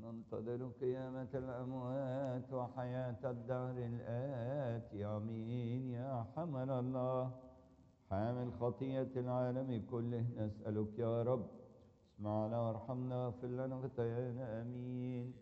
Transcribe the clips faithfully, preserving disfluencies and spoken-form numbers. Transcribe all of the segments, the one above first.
ننتظر قيامة الأموات وحياة الدهر الآتي. آمين. يا حمل الله حامل خطية العالم كله، نسألك يا رب اسمعنا وارحمنا واغفر لنا خطايانا. آمين.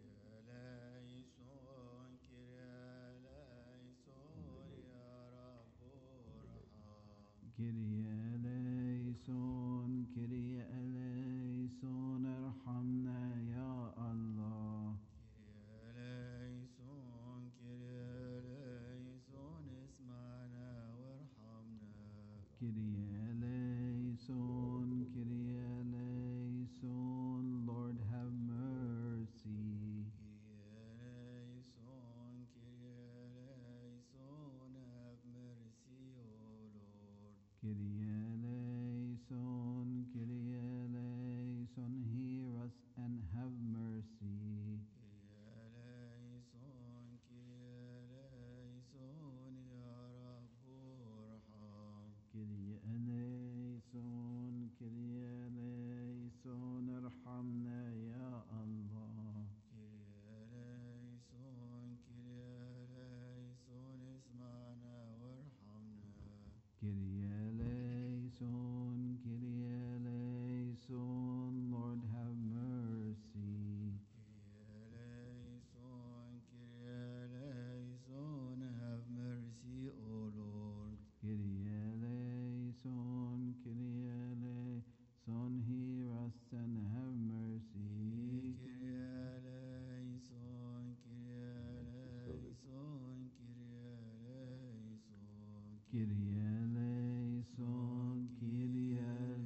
كريا ليسون كريا ليسون ارحمنا يا الله. كريا ليسون كريا ليسون اسمعنا وارحمنا. كريا ليسون كريا ليسون Lord have mercy. كريا ليسون كريا ليسون have mercy O Lord. Kyrie eleison, Kyrie eleison, hear us and have mercy. Kyrie eleison, Kyrie eleison, Ya Rabbu arham. Kyrie eleison, Kyrie eleison, ارحمنا يا الله. Kyrie eleison, Kyrie eleison, اسمعنا وارحمنا. Kyrie eleison, Kyrie eleison, Lord have mercy. Kyrie eleison, Kyrie eleison, have mercy, O Lord. Kyrie eleison, Kyrie eleison, hear us and have mercy. Kyrie eleison, Kyrie eleison, Kyrie eleison. Kyrie eleison, Kyrie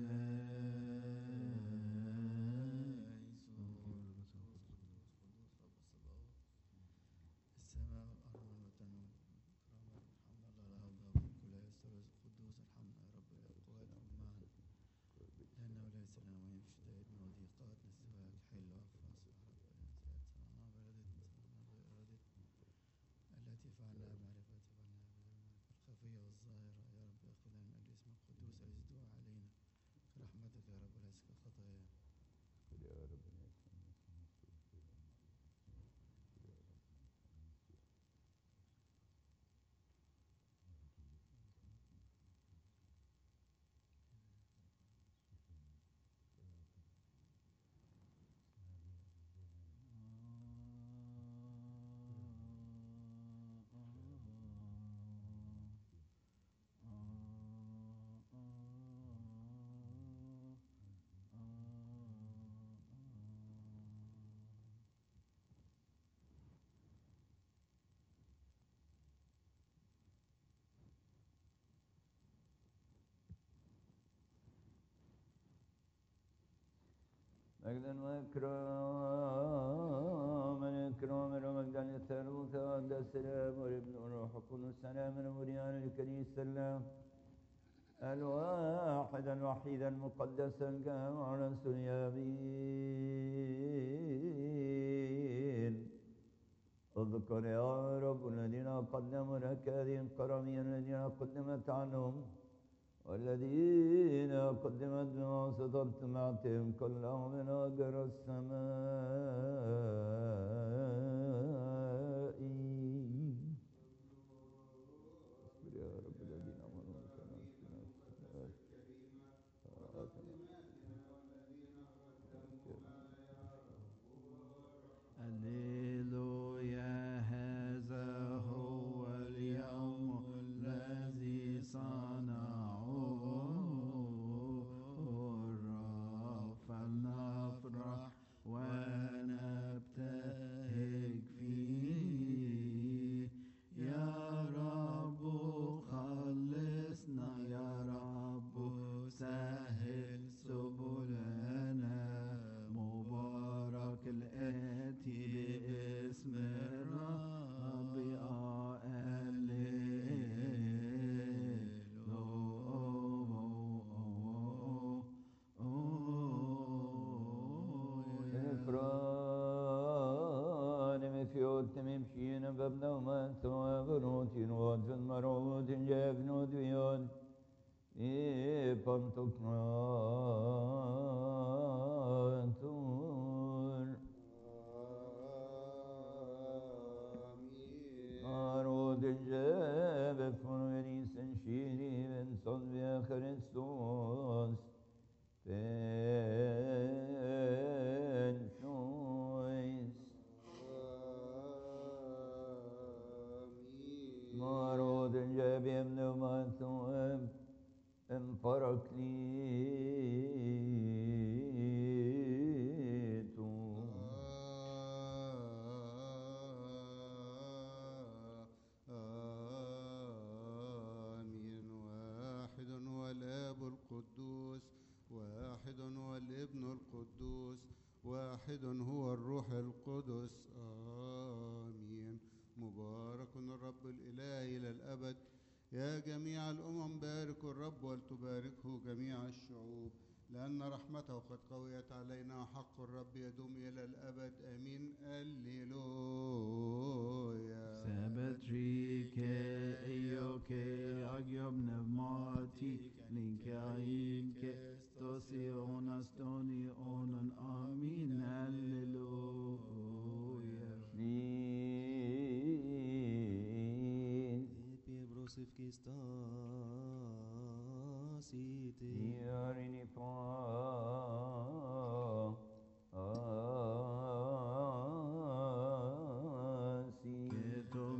السماء والأرض والتنور والكرامة والحمد لله الهوضة والكل يستر القدوس ارحمنا يا رب يا قواتكم معنا لأنه ليس لنا وين في شدائدنا وضيقاتنا سواك حل وأفاص يا رب صنعنا بردتنا صنعنا بإرادتنا التي فعلناها بمعرفة فعلناها بالمعرفة الخفية والظاهرة يا رب أخذنا من أجل اسم القدوس الذي دعا علينا برحمتك يا رب وليس كخطايا. يا رب مجدا وإكراما إكراما ومجدا للثالوث وأدى السلام والابن والروح القدس سلام وريان الكنيسة السلام الواحد الوحيد المقدس الجامع رسول يمين. اذكر يا رب الذين قدموا لك هذه القرامين الذين قدمت عنهم والذين قدمت بواسطة سمعتهم كلهم من أجر السماء. اصبر يا رب الذين آمنوا وكانوا هللويا هذا هو اليوم الذي صنعه الرب فلنفرح ونبتهج فيه. يا رب خلصنا يا رب سهل سبلنا مبارك الآتي باسم الرب تمشين بابنا وما ثوابنوت وجن مروت جابنوت بيون إيقنتك ناتون واحد هو الروح القدس آمين. مبارك الرب الإله إلى الأبد. يا جميع الأمم باركوا الرب ولتباركه جميع الشعوب، لأن رحمته قد قويت علينا، حق الرب يدوم إلى الأبد. آمين. هللويا. Sabatrike eyoke agyob nevmatik linkainke stosi onastoni onan amin. Hallelujah. Min Piebrosivki stasite. Yarini pa asi Ketom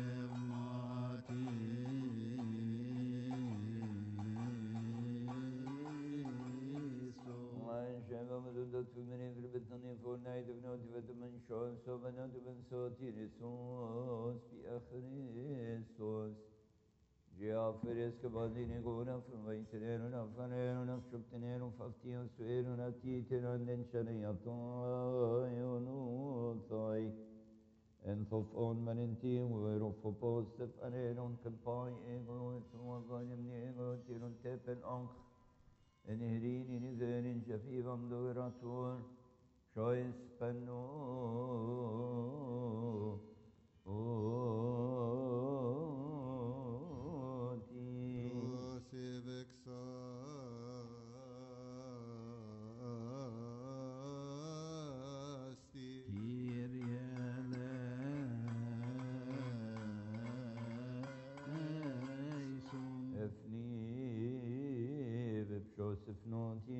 nevmatiso. Şeva mızıda tümeni gırbetini fornaydı vnoti ve tümen şoğun sobanatı ben soti resus bi Christus. Geaferes che vadine gona furvaitereno na fareno na shukteneno faftio suero na titeno denchane yatoy onutai en thof on manenti wero fopos tef arenon kampai ego tuwa vanim nego tirun tepen ank en herini nizerin shafivam doiratur shois penno Prosevexasti. Kyrie eleison. Efni bepşosif noti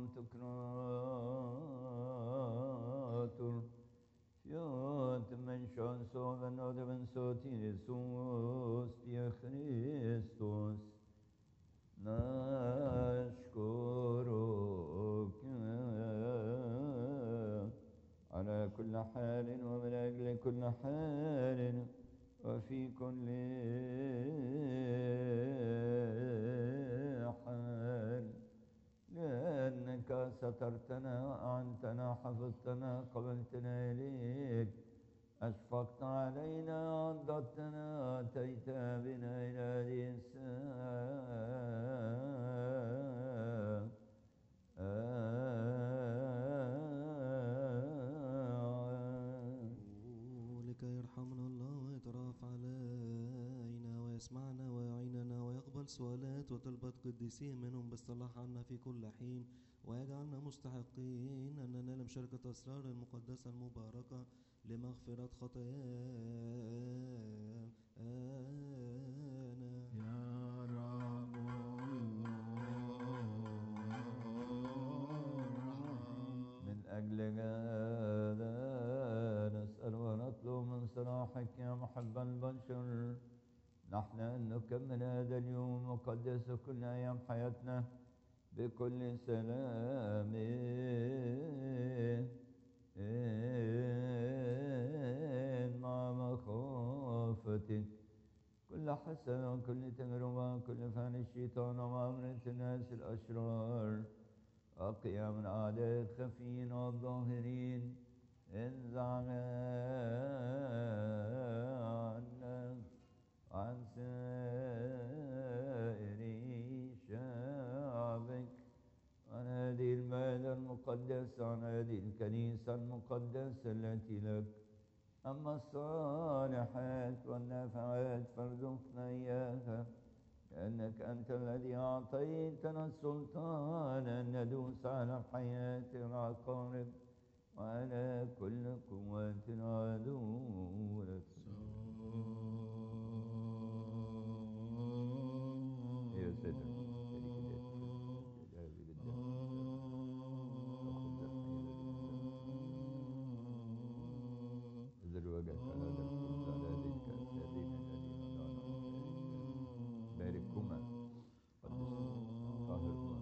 vimantokratur Fiat men şanso ve node ben soti Resus diye Christus نشكرك على كل حال ومن أجل كل حال وفي كل حال لأنك سترتنا وأعنتنا حفظتنا قبلتنا إليك أشفقت علينا عضدتنا أتيت بنا إلى هذه الساعة لكي يرحمنا الله ويترأف علينا ويسمعنا ويعيننا ويقبل سؤالات وطلبات قديسين منهم بالصلاح عنا في كل حين، ويجعلنا مستحقين أن ننال مشاركة أسرار المقدسة المباركة لمغفرة خطايانا. يا رب من أجل هذا نسأل ونطلب من صلاحك يا محب البشر نحن أن نكمل هذا اليوم المقدس كل أيام حياتنا بكل سلام مع مخافتك كل حسنة وكل تجربة كل فعل الشيطان وأمرة الناس الأشرار وقيام الأعداء الخفيين والظاهرين انزع عنا عن سائر شعبك عن هذه المال المقدسة عن هذه الكنيسة المقدسة التي لك. أما الصالحات والنافعات فارزقنا إياها لأنك أنت الذي أعطيتنا السلطان أن ندوس على الحياة والعقارب وعلى كل قوات العدو. يا سيدنا انزل وجهك على هذا الخبز على هذه الكأس هذين الذين دعنا باركهما قدسهما طهرهما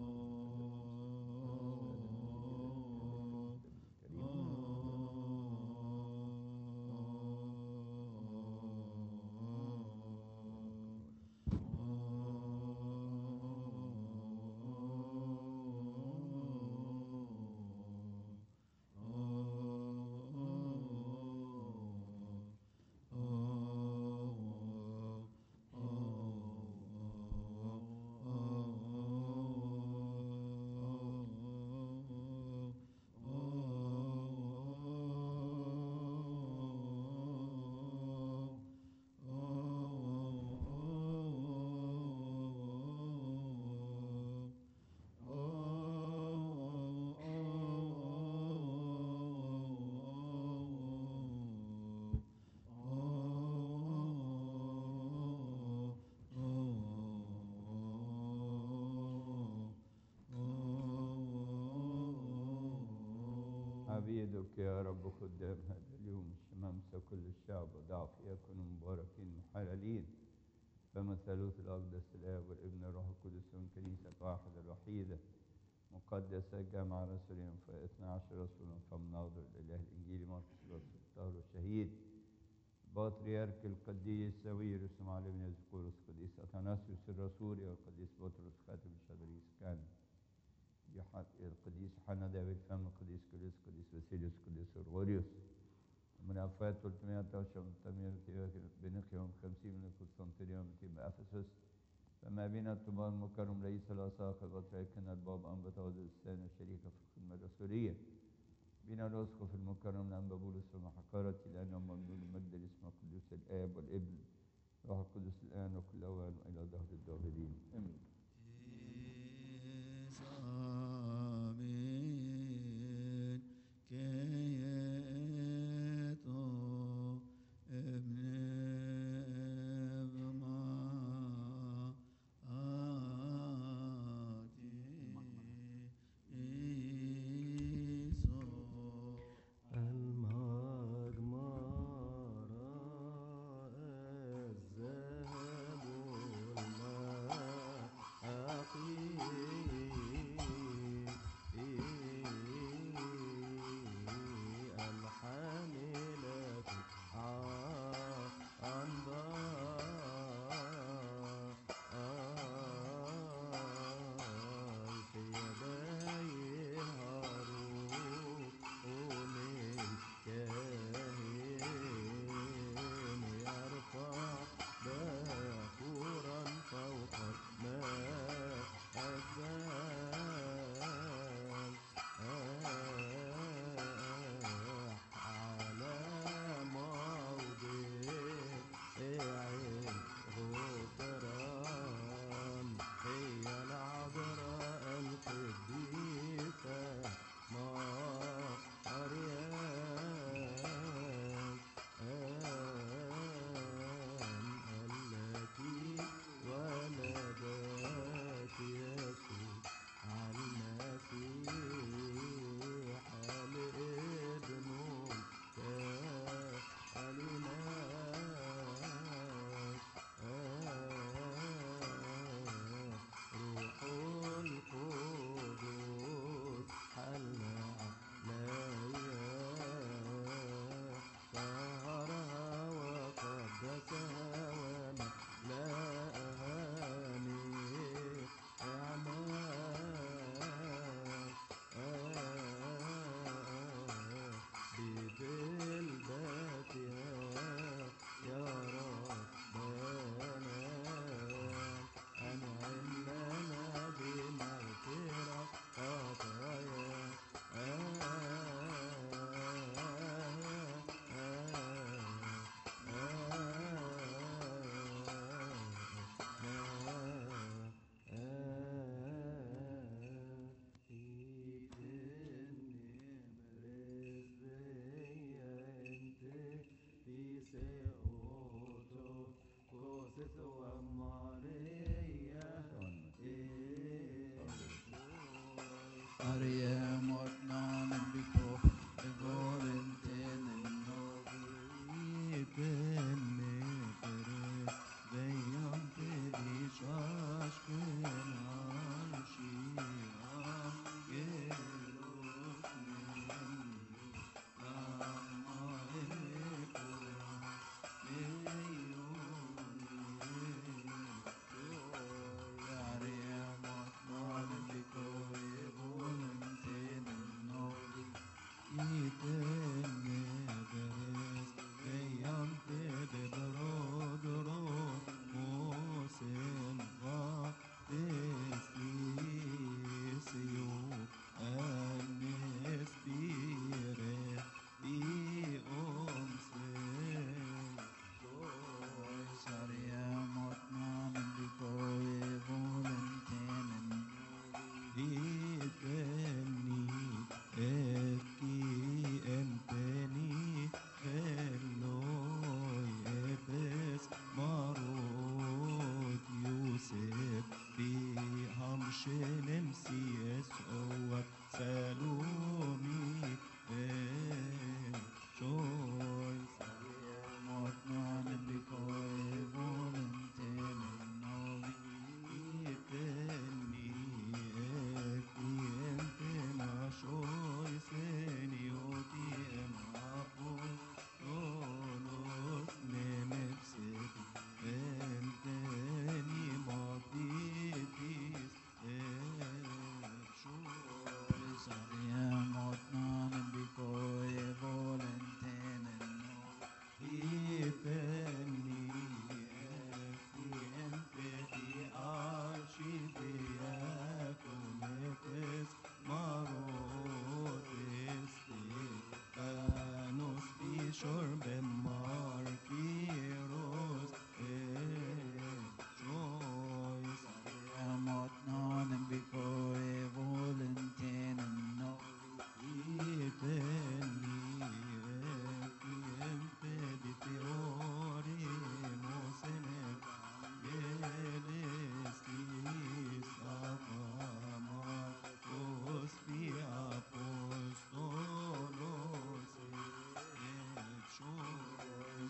نشيدك يا رب خدام هذا اليوم الشمامسة كل الشعب وضعف يكونوا مباركين محللين فما ثالوث الأقدس الآب والابن الروح القدس من كنيسة واحدة الوحيدة مقدسة جامعة رسولين فاثنى عشر رسولا فمناظر الإله الإنجيلي مرقس الرسول الطاهر الشهيد بطريرك القديس ساويرس معلم يزقورس القديس أثناسيوس الرسولي والقديس بطرس خاتم الشدريس كان القديس حنا داوود فم القديس كوليس القديس باسيليوس القديس غرغوريوس من أفات ثلاثمائة وعشرة بنقيهم خمسين من القسطنطينية من أفسس فما بين الطباء المكرم رئيس الأساقفة بطريركنا الباب أنبطاود الثاني الشريكة في الخدمة الرسولية بنا الأسقف المكرم الأنبا بولس المحقرة لأنه ممنون المجد لاسم القدوس الآب والابن روح القدس الآن وكل أوان وإلى ظهر الداهرين آمين.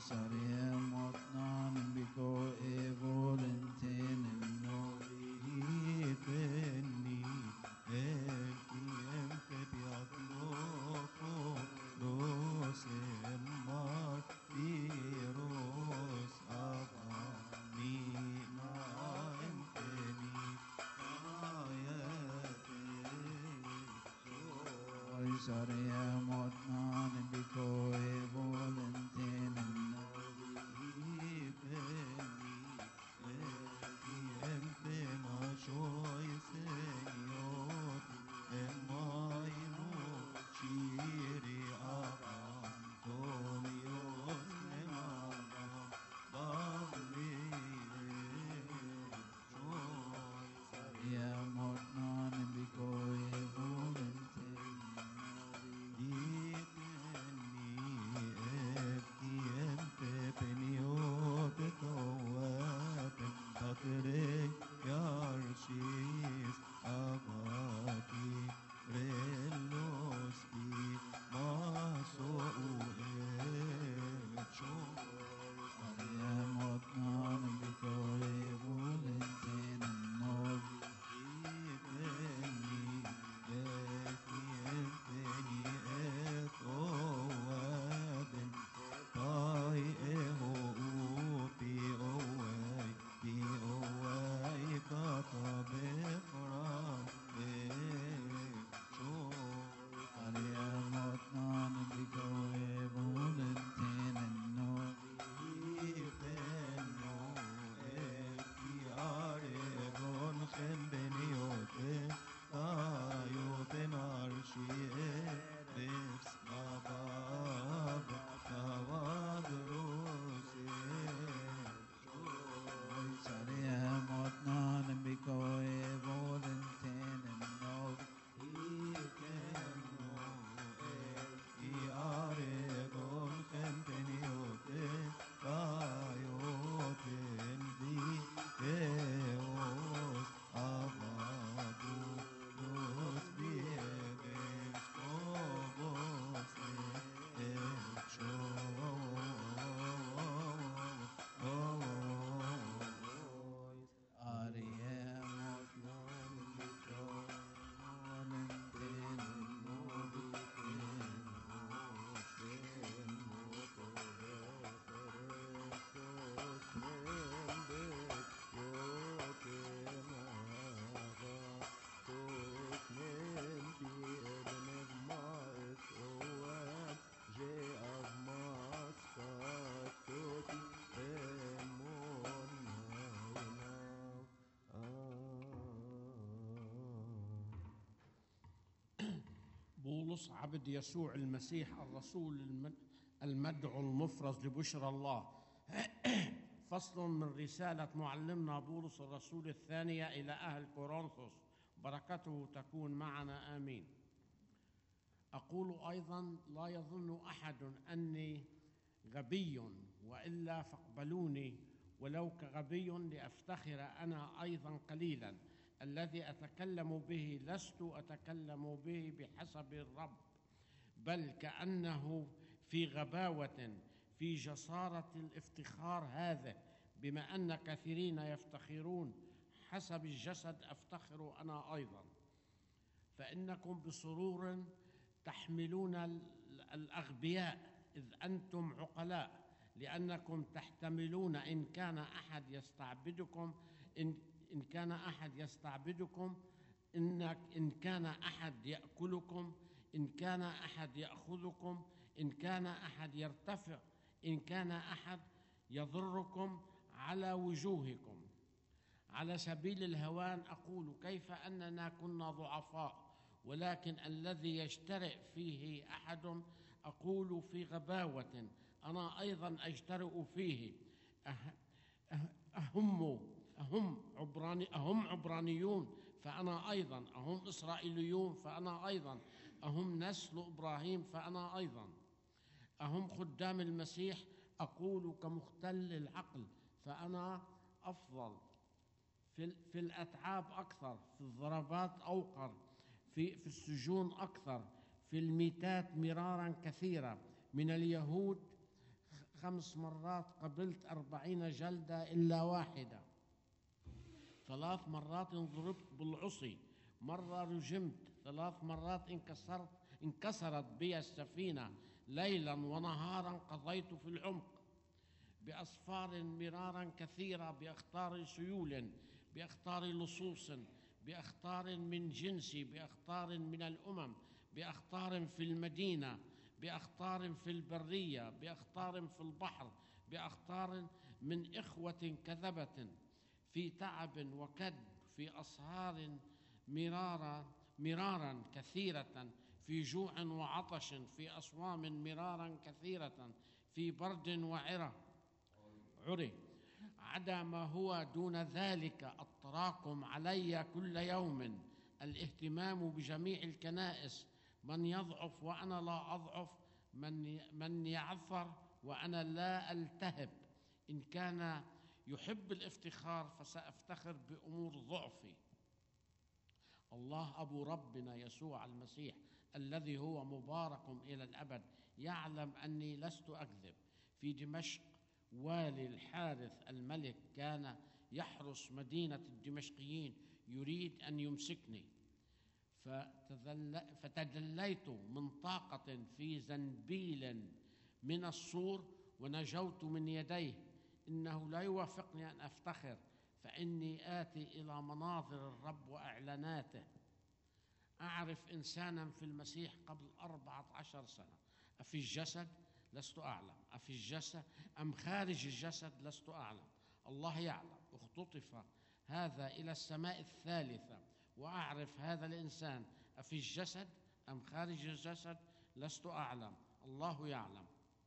Sariem otnan biko evolenten novi penni ekiem pepiat loko rosem mar piros avani naenteni ayate Sariem otnan biko evolenten novi penni ekiem pema shoy seniot emainu shiri Antonios nemana bavli joy Sariem otnan biko evolenten بولس عبد يسوع المسيح الرسول الم- المدعو المفرز لبشرى الله. فصل من رسالة معلمنا بولس الرسول الثانية إلى أهل كورنثوس، بركته تكون معنا آمين. أقول أيضا لا يظن أحد أني غبي، وإلا فاقبلوني ولو كغبي لأفتخر أنا أيضا قليلا. الذي أتكلم به لست أتكلم به بحسب الرب، بل كأنه في غباوة، في جسارة الافتخار هذا، بما أن كثيرين يفتخرون حسب الجسد أفتخر أنا أيضا. فإنكم بسرور تحملون الأغبياء إذ أنتم عقلاء، لأنكم تحتملون إن كان أحد يستعبدكم إن إن كان أحد يستعبدكم إنك إن كان أحد يأكلكم، إن كان أحد يأخذكم، إن كان أحد يرتفع، إن كان أحد يضركم على وجوهكم. على سبيل الهوان أقول كيف أننا كنا ضعفاء، ولكن الذي يجترئ فيه أحد أقول في غباوة أنا أيضا أجترئ فيه. أهم أهم عبراني أهم عبرانيون فأنا أيضا، أهم إسرائيليون فأنا أيضا، أهم نسل إبراهيم فأنا أيضا، أهم خدام المسيح أقول كمختل العقل فأنا أفضل، في في الأتعاب أكثر، في الضربات أوقر، في في السجون أكثر، في الميتات مرارا كثيرا، من اليهود خمس مرات قبلت أربعين جلدة إلا واحدة. ثلاث مرات انضربت بالعصي، مرة رجمت، ثلاث مرات انكسرت انكسرت بي السفينة، ليلا ونهارا قضيت في العمق، بأسفار مرارا كثيرة، بأخطار سيول، بأخطار لصوص، بأخطار من جنسي، بأخطار من الأمم، بأخطار في المدينة، بأخطار في البرية، بأخطار في البحر، بأخطار من إخوة كذبة، في تعب وكد، في أسهار مرارا مرارا كثيرة، في جوع وعطش، في أصوام مرارا كثيرة، في برد وعرة عري، عدا ما هو دون ذلك التراكم علي كل يوم، الاهتمام بجميع الكنائس، من يضعف وأنا لا أضعف، من من يعثر وأنا لا ألتهب، إن كان يحب الافتخار فسأفتخر بأمور ضعفي. الله أبو ربنا يسوع المسيح الذي هو مبارك إلى الأبد يعلم أني لست أكذب. في دمشق والي الحارث الملك كان يحرس مدينة الدمشقيين، يريد أن يمسكني، فتذل فتدليت من طاقة في زنبيل من السور ونجوت من يديه. إنه لا يوافقني أن أفتخر، فإني آتي إلى مناظر الرب وإعلاناته. أعرف إنسانا في المسيح قبل أربعة عشر سنة، أفي الجسد لست أعلم، أفي الجسد أم خارج الجسد لست أعلم، الله يعلم. اختطف هذا إلى السماء الثالثة، وأعرف هذا الإنسان أفي الجسد أم خارج الجسد لست أعلم، الله يعلم.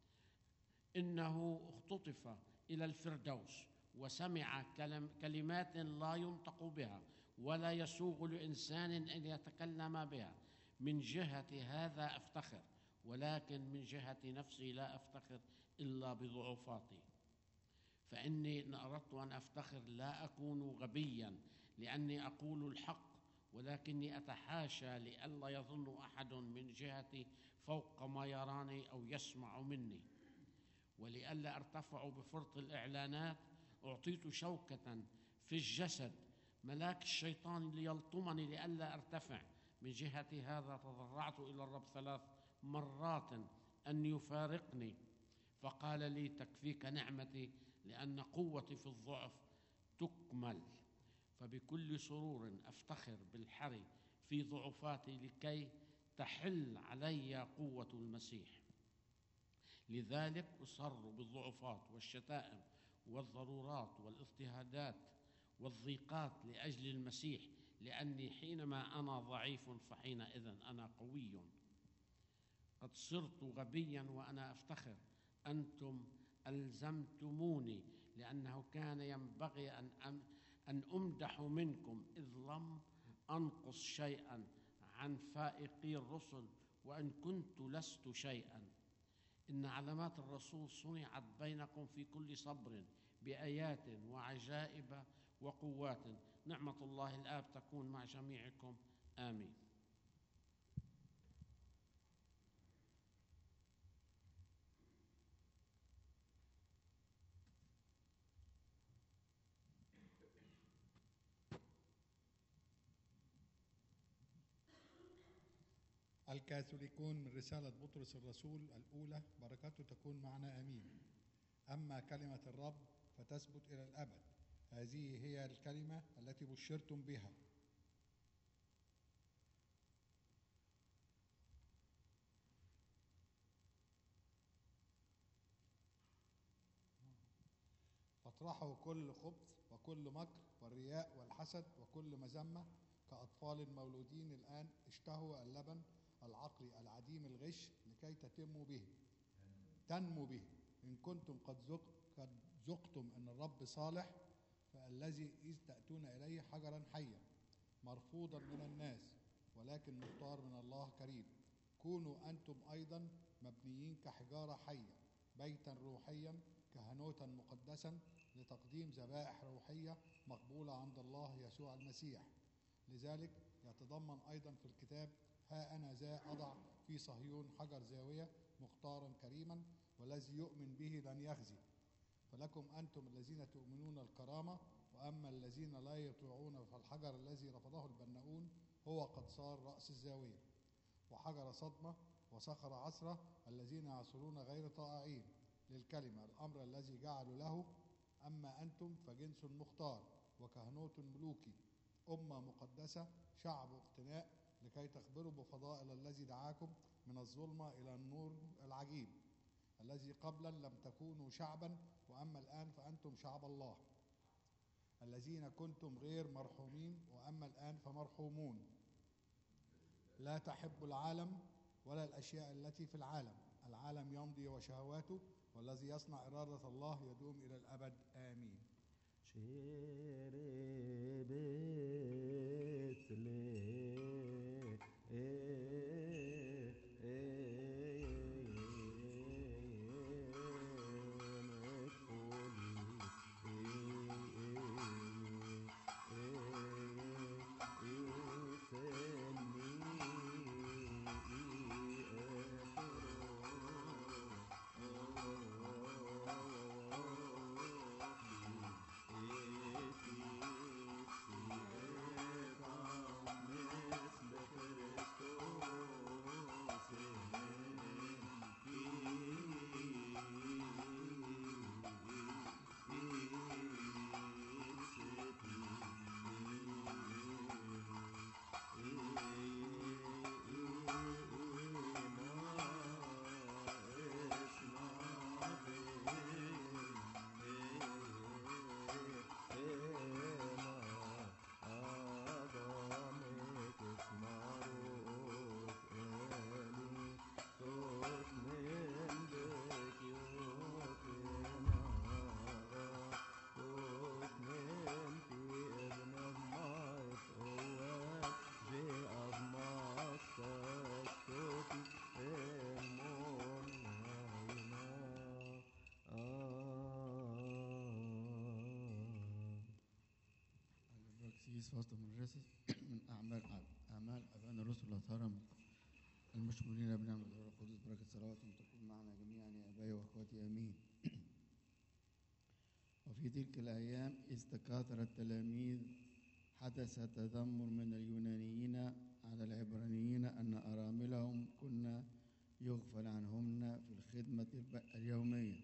إنه اختطف إلى الفردوس، وسمع كلم كلمات لا ينطق بها ولا يسوغ لإنسان أن يتكلم بها. من جهة هذا أفتخر، ولكن من جهة نفسي لا أفتخر إلا بضعفاتي. فإني إن أردت أن أفتخر لا أكون غبيا، لأني أقول الحق، ولكني أتحاشى لئلا يظن أحد من جهتي فوق ما يراني أو يسمع مني. ولئلا أرتفع بفرط الإعلانات أعطيت شوكة في الجسد ملاك الشيطان ليلطمني لئلا أرتفع. من جهة هذا تضرعت إلى الرب ثلاث مرات أن يفارقني، فقال لي تكفيك نعمتي لأن قوتي في الضعف تكمل. فبكل سرور أفتخر بالحري في ضعفاتي لكي تحل علي قوة المسيح. لذلك أصر بالضعفات والشتائم والضرورات والاضطهادات والضيقات لأجل المسيح، لأني حينما أنا ضعيف فحينئذ أنا قوي. قد صرت غبيا وأنا أفتخر، أنتم ألزمتموني، لأنه كان ينبغي أن أن أمدح منكم إذ لم أنقص شيئا عن فائقي الرسل، وإن كنت لست شيئا. إن علامات الرسول صنعت بينكم في كل صبر بآيات وعجائب وقوات. نعمة الله الآب تكون مع جميعكم، آمين. الكاثوليكون من رسالة بطرس الرسول الأولى، بركاته تكون معنا آمين. أما كلمة الرب فتثبت إلى الأبد، هذه هي الكلمة التي بشرتم بها. فاطرحوا كل خبث وكل مكر والرياء والحسد وكل مذمة، كأطفال مولودين الآن اشتهوا اللبن العقلي العديم الغش لكي تتموا به تنمو به. إن كنتم قد ذق قد ذقتم أن الرب صالح، فالذي إذ تأتون إليه حجرا حيا مرفوضا من الناس ولكن مختار من الله كريم، كونوا أنتم أيضا مبنيين كحجارة حية بيتا روحيا كهنوتا مقدسا لتقديم ذبائح روحية مقبولة عند الله يسوع المسيح. لذلك يتضمن أيضا في الكتاب: ها أنا ذا أضع في صهيون حجر زاوية مختارا كريما والذي يؤمن به لن يخزي. فلكم أنتم الذين تؤمنون الكرامة، وأما الذين لا يطيعون فالحجر الذي رفضه البناؤون هو قد صار رأس الزاوية، وحجر صدمة وصخر عثرة الذين يعصرون غير طائعين للكلمة الأمر الذي جعلوا له. أما أنتم فجنس مختار وكهنوت ملوكي، أمة مقدسة، شعب اقتناء، لكي تخبروا بفضائل الذي دعاكم من الظلمة إلى النور العجيب، الذي قبلا لم تكونوا شعبا وأما الآن فأنتم شعب الله، الذين كنتم غير مرحومين وأما الآن فمرحومون. لا تحبوا العالم ولا الأشياء التي في العالم. العالم يمضي وشهواته، والذي يصنع إرادة الله يدوم إلى الأبد. آمين. البراكسيس فاست مدرسة من أعمال أعمال أبان الرسل الأطهار المشمولين بنعمة الروح القدس. بركة صلواتهم تكون معنا جميعا يا أبائي وأخواتي، آمين. وفي تلك الأيام إذ تكاثر التلاميذ حدث تذمر من اليونانيين على العبرانيين أن أراملهم كنا يغفل عنهن في الخدمة اليومية.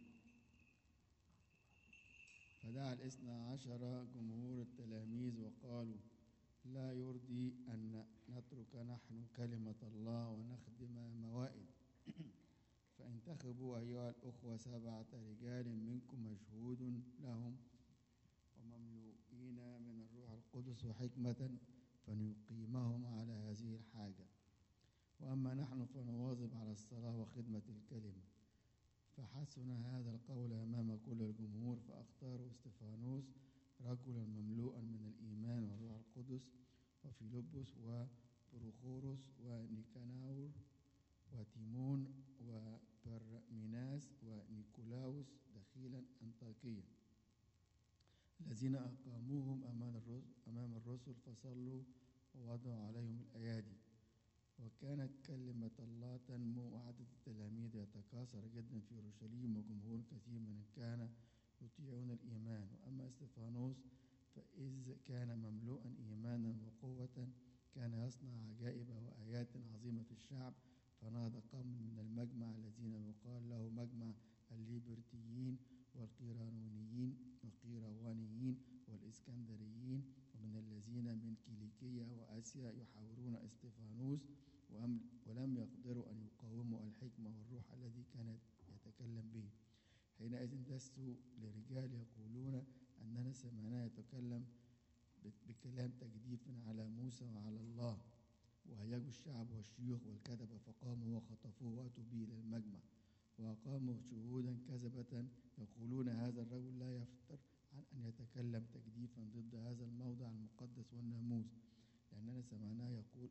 فدعا الاثنى عشر جمهور التلاميذ وقالوا: لا يرضي أن نترك نحن كلمة الله ونخدم موائد، فانتخبوا أيها الأخوة سبعة رجال منكم مشهود لهم ومملوئين من الروح القدس وحكمة، فنقيمهم على هذه الحاجة. وأما نحن فنواظب على الصلاة وخدمة الكلمة. فحسن هذا القول أمام كل الجمهور، فاختاروا استفانوس رجلا مملوءا من الإيمان والروح القدس، وفيلبس وبروخوروس ونيكاناور وتيمون وبرميناس ونيكولاوس دخيلا أنطاكية، الذين أقاموهم أمام الرسل, أمام الرسل فصلوا ووضعوا عليهم الأيادي. وكانت كلمة الله تنمو وعدد التلاميذ يتكاثر جدا في أورشليم، وجمهور كثير من كان يطيعون الإيمان. وأما استفانوس فإذ كان مملوءا إيمانا وقوة كان يصنع عجائب وآيات عظيمة في الشعب. فنهض قوم من المجمع الذين يقال له مجمع الليبرتيين والقيرانيين والقيروانيين والإسكندريين، ومن الذين من كيليكية وآسيا يحاورون استفانوس، ولم يقدروا أن يقاوموا الحكمة والروح الذي كان يتكلم به. حينئذ دسوا لرجال يقولون أننا سمعناه يتكلم بكلام تجديف على موسى وعلى الله. وهيجوا الشعب والشيوخ والكتبة فقاموا وخطفوه وأتوا به إلى المجمع، وأقاموا شهودا كذبة يقولون هذا الرجل لا يفتر عن أن يتكلم تجديفا ضد هذا الموضع المقدس والناموس، لأننا سمعناه يقول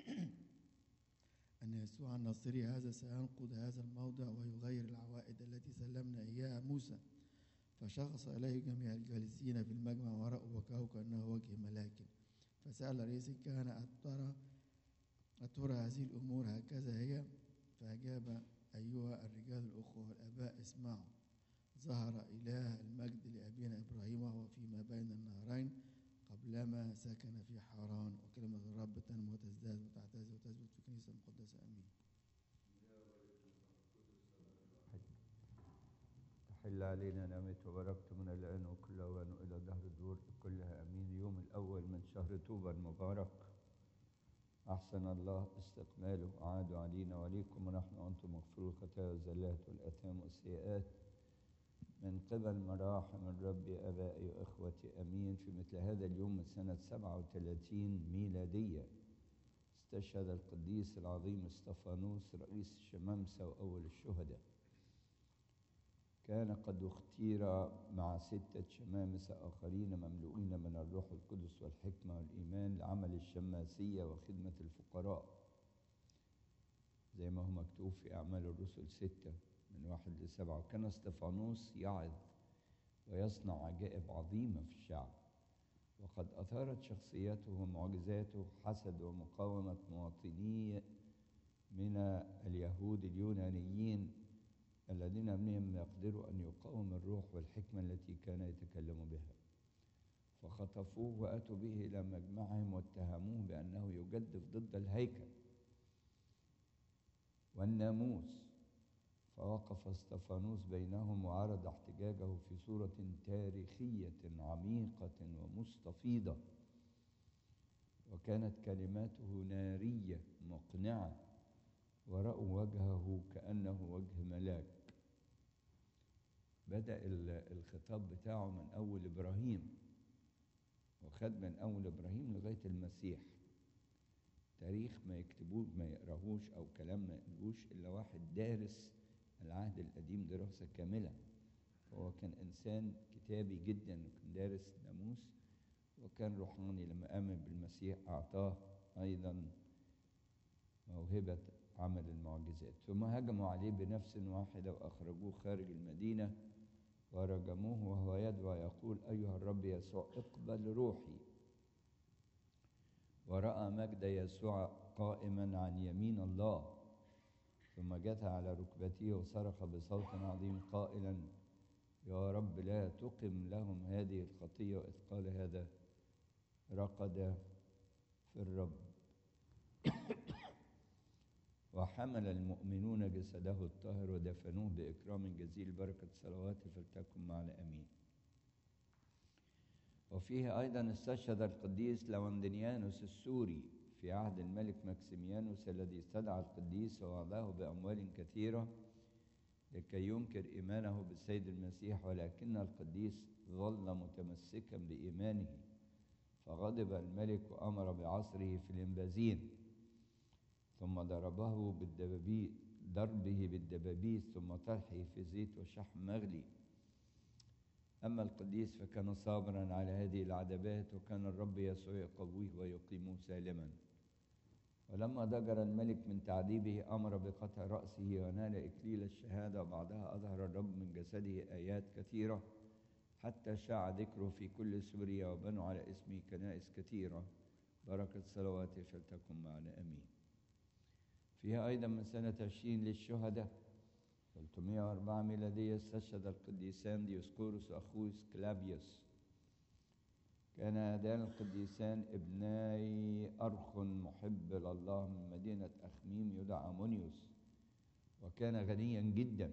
أن يسوع الناصري هذا سينقض هذا الموضع ويغير العوائد التي سلمنا إياها موسى. فشخص إليه جميع الجالسين في المجمع ورأوا وجهه كأنه وجه ملاك. فسأل رئيس الكهنة: أترى أترى هذه الأمور هكذا هي؟ فأجاب أيها الرجال الأخوة والآباء اسمعوا. ظهر إله المجد لأبينا إبراهيم وهو فيما بين النهرين قبلما سكن في حران، وكلمة الرب تنمو وتزداد وتعتز وتثبت في كنيسة مقدسة. آمين. تحل علينا نعمته وبركته من الآن وكل أوان وإلى دهر الدور كلها آمين. اليوم الأول من شهر طوبى المبارك، أحسن الله استقباله وعادوا علينا وعليكم ونحن وأنتم مغفور الخطايا والزلات والآثام والسيئات من قبل مراحم الرب. آبائي وإخوتي أمين. في مثل هذا اليوم من سنة سبعة وثلاثين ميلادية استشهد القديس العظيم اسطفانوس رئيس الشمامسة وأول الشهداء. كان قد اختير مع ستة شمامسة آخرين مملوئين من الروح القدس والحكمة والإيمان لعمل الشماسية وخدمة الفقراء، زي ما هو مكتوب في أعمال الرسل ستة من واحد لسبعة. وكان اسطفانوس يعظ ويصنع عجائب عظيمة في الشعب، وقد أثارت شخصيته ومعجزاته حسد ومقاومة مواطني من اليهود اليونانيين الذين لم يقدروا أن يقاوموا الروح والحكمة التي كان يتكلم بها، فخطفوه وأتوا به إلى مجمعهم واتهموه بأنه يجدف ضد الهيكل والناموس. فوقف اسطفانوس بينهم وعرض احتجاجه في صورة تاريخية عميقة ومستفيضة، وكانت كلماته نارية مقنعة، ورأوا وجهه كأنه وجه ملاك. بدأ الخطاب بتاعه من أول إبراهيم، وخد من أول إبراهيم لغاية المسيح. تاريخ ما يكتبوه ما يقراهوش أو كلام ما يقولوش إلا واحد دارس العهد القديم دراسة كاملة. هو كان إنسان كتابي جدا، وكان دارس ناموس، وكان روحاني. لما آمن بالمسيح أعطاه أيضا موهبة عمل المعجزات. ثم هجموا عليه بنفس واحدة وأخرجوه خارج المدينة ورجموه وهو يدعو يقول: أيها الرب يسوع اقبل روحي. ورأى مجد يسوع قائما عن يمين الله، ثم جثى على ركبته وصرخ بصوت عظيم قائلا: يا رب لا تقم لهم هذه الخطية. وإذ قال هذا رقد في الرب. وحمل المؤمنون جسده الطاهر ودفنوه بإكرام جزيل. بركة صلواته فلتكن معنا آمين. وفيه أيضا استشهد القديس لوندنيانوس السوري في عهد الملك ماكسيميانوس الذي استدعى القديس ووعده بأموال كثيرة لكي ينكر إيمانه بالسيد المسيح، ولكن القديس ظل متمسكا بإيمانه، فغضب الملك وأمر بعصره في الإنبازين، ثم ضربه بالدبابيس ضربه بالدبابيس ثم طرحه في زيت وشحم مغلي. أما القديس فكان صابرا على هذه العذابات، وكان الرب يسوع يقويه ويقيمه سالما. ولما ضجر الملك من تعذيبه أمر بقطع رأسه ونال إكليل الشهادة، وبعدها أظهر الرب من جسده آيات كثيرة حتى شاع ذكره في كل سوريا، وبنوا على اسمه كنائس كثيرة. بركة صلواته فلتكن معنا آمين. فيها أيضا من سنة عشرين للشهداء ثلاثمائة وأربعة ميلادية استشهد القديسان ديوسكوروس وأخوه سكلابيوس. كان هذان القديسان ابناي أرخ محب لله من مدينة أخميم يدعى أمونيوس، وكان غنيا جدا،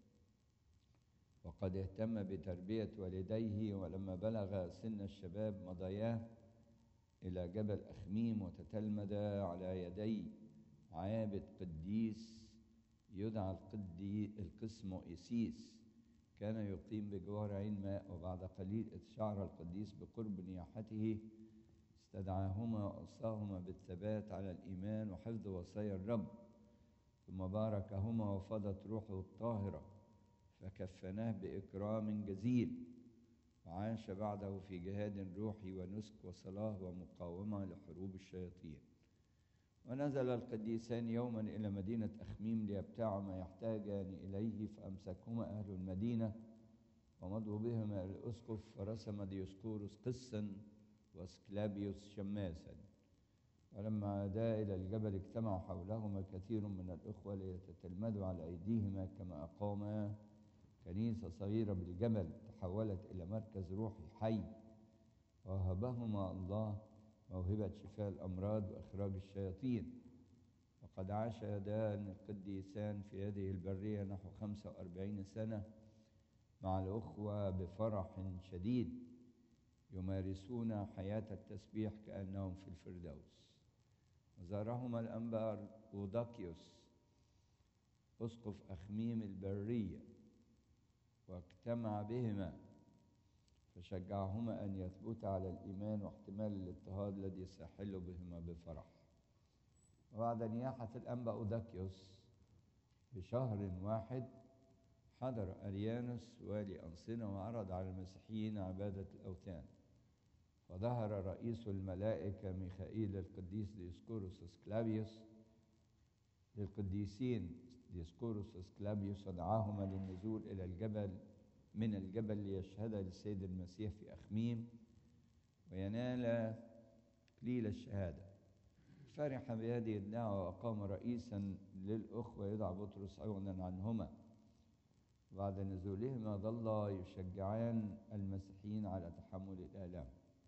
وقد اهتم بتربية والديه. ولما بلغ سن الشباب مضياه إلى جبل أخميم وتتلمذا على يدي عابد قديس يدعى القدي القسم إيسيس، كان يقيم بجوار عين ماء. وبعد قليل إذ شعر القديس بقرب نياحته استدعاهما وأوصاهما بالثبات على الإيمان وحفظ وصايا الرب، ثم باركهما وفضت روحه الطاهرة فكفناه بإكرام جزيل. وعاش بعده في جهاد روحي ونسك وصلاة ومقاومة لحروب الشياطين. ونزل القديسان يوما إلى مدينة أخميم ليبتاعوا ما يحتاجان إليه، فأمسكهما أهل المدينة ومضوا بهما إلى الأسقف، فرسم ديوسكوروس قسا وسكلابيوس شماسا. ولما عادا إلى الجبل اجتمع حولهما كثير من الإخوة ليتتلمذوا على أيديهما كما أقاما كنيسة صغيرة بالجبل تحولت إلى مركز روحي حي، ووهبهما الله موهبة شفاء الأمراض وإخراج الشياطين. وقد عاش يدان القديسان في هذه البرية نحو خمسة وأربعين سنة مع الأخوة بفرح شديد، يمارسون حياة التسبيح كأنهم في الفردوس. وزارهما الأنبا أوداكيوس أسقف أخميم البرية واجتمع بهما، فشجعهما أن يثبتا على الإيمان واحتمال الاضطهاد الذي سيحل بهما بفرح. وبعد نياحة الأنبا أوداكيوس بشهر واحد حضر أريانوس والي أنصنة وعرض على المسيحيين عبادة الأوثان، فظهر رئيس الملائكة ميخائيل القديس ديسكوروس اسكلافيوس للقديسين ديسكوروس اسكلافيوس ودعاهما للنزول إلى الجبل من الجبل ليشهد للسيد المسيح في أخميم وينال إكليل الشهادة. فرح بهذه الدعوة وقام رئيسا للأخوة يدعى بطرس عونا عنهما. بعد نزولهما ظل يشجعان المسيحيين على تحمل الآلام.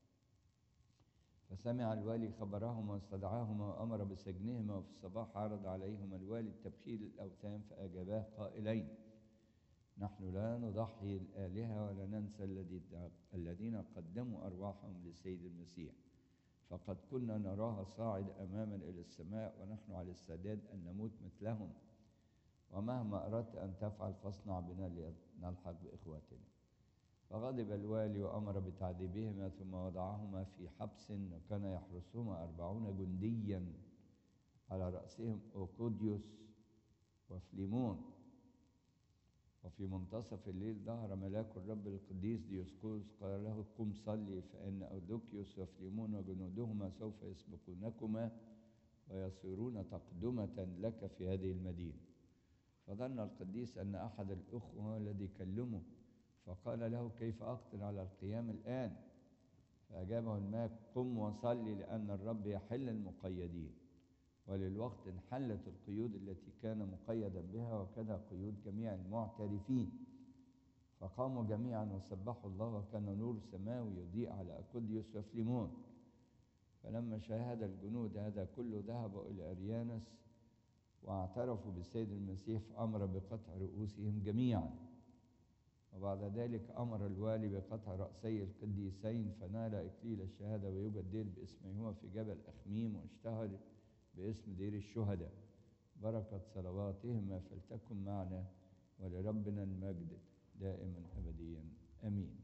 فسمع الوالي خبرهما واستدعاهما وأمر بسجنهما، وفي الصباح عرض عليهما الوالي التبخير الأوثان فأجاباه قائلين: نحن لا نضحي الآلهة ولا ننسى الذين قدموا أرواحهم للسيد المسيح، فقد كنا نراها صاعد أماما إلى السماء ونحن على استعداد أن نموت مثلهم، ومهما أردت أن تفعل فاصنع بنا لنلحق بإخواتنا. فغضب الوالي وأمر بتعذيبهما، ثم وضعهما في حبس، وكان يحرسهما أربعون جنديا على رأسهم أوكوديوس وفليمون. وفي منتصف الليل ظهر ملاك الرب القديس ديوسكوروس قال له: قم صلي، فإن أودوكيوس وفليمون وجنودهما سوف يسبقونكما ويصيرون تقدمة لك في هذه المدينة. فظن القديس أن أحد الأخوة الذي كلمه، فقال له: كيف أقدر على القيام الآن؟ فأجابه الملاك: قم وصلي، لأن الرب يحل المقيدين. وللوقت انحلت القيود التي كان مقيدا بها، وكذا قيود جميع المعترفين. فقاموا جميعا وسبحوا الله، وكان نور سماوي يضيء على أكوديوس وفليمون. فلما شاهد الجنود هذا كله ذهبوا إلى أريانوس واعترفوا بالسيد المسيح، فأمر بقطع رؤوسهم جميعا. وبعد ذلك أمر الوالي بقطع رأسي القديسين، فنال إكليل الشهادة ويوجد دير باسمهما في جبل أخميم، واشتهر باسم دير الشهداء. بركة صلواتهما فلتكن معنا، ولربنا المجد دائما أبديا أمين.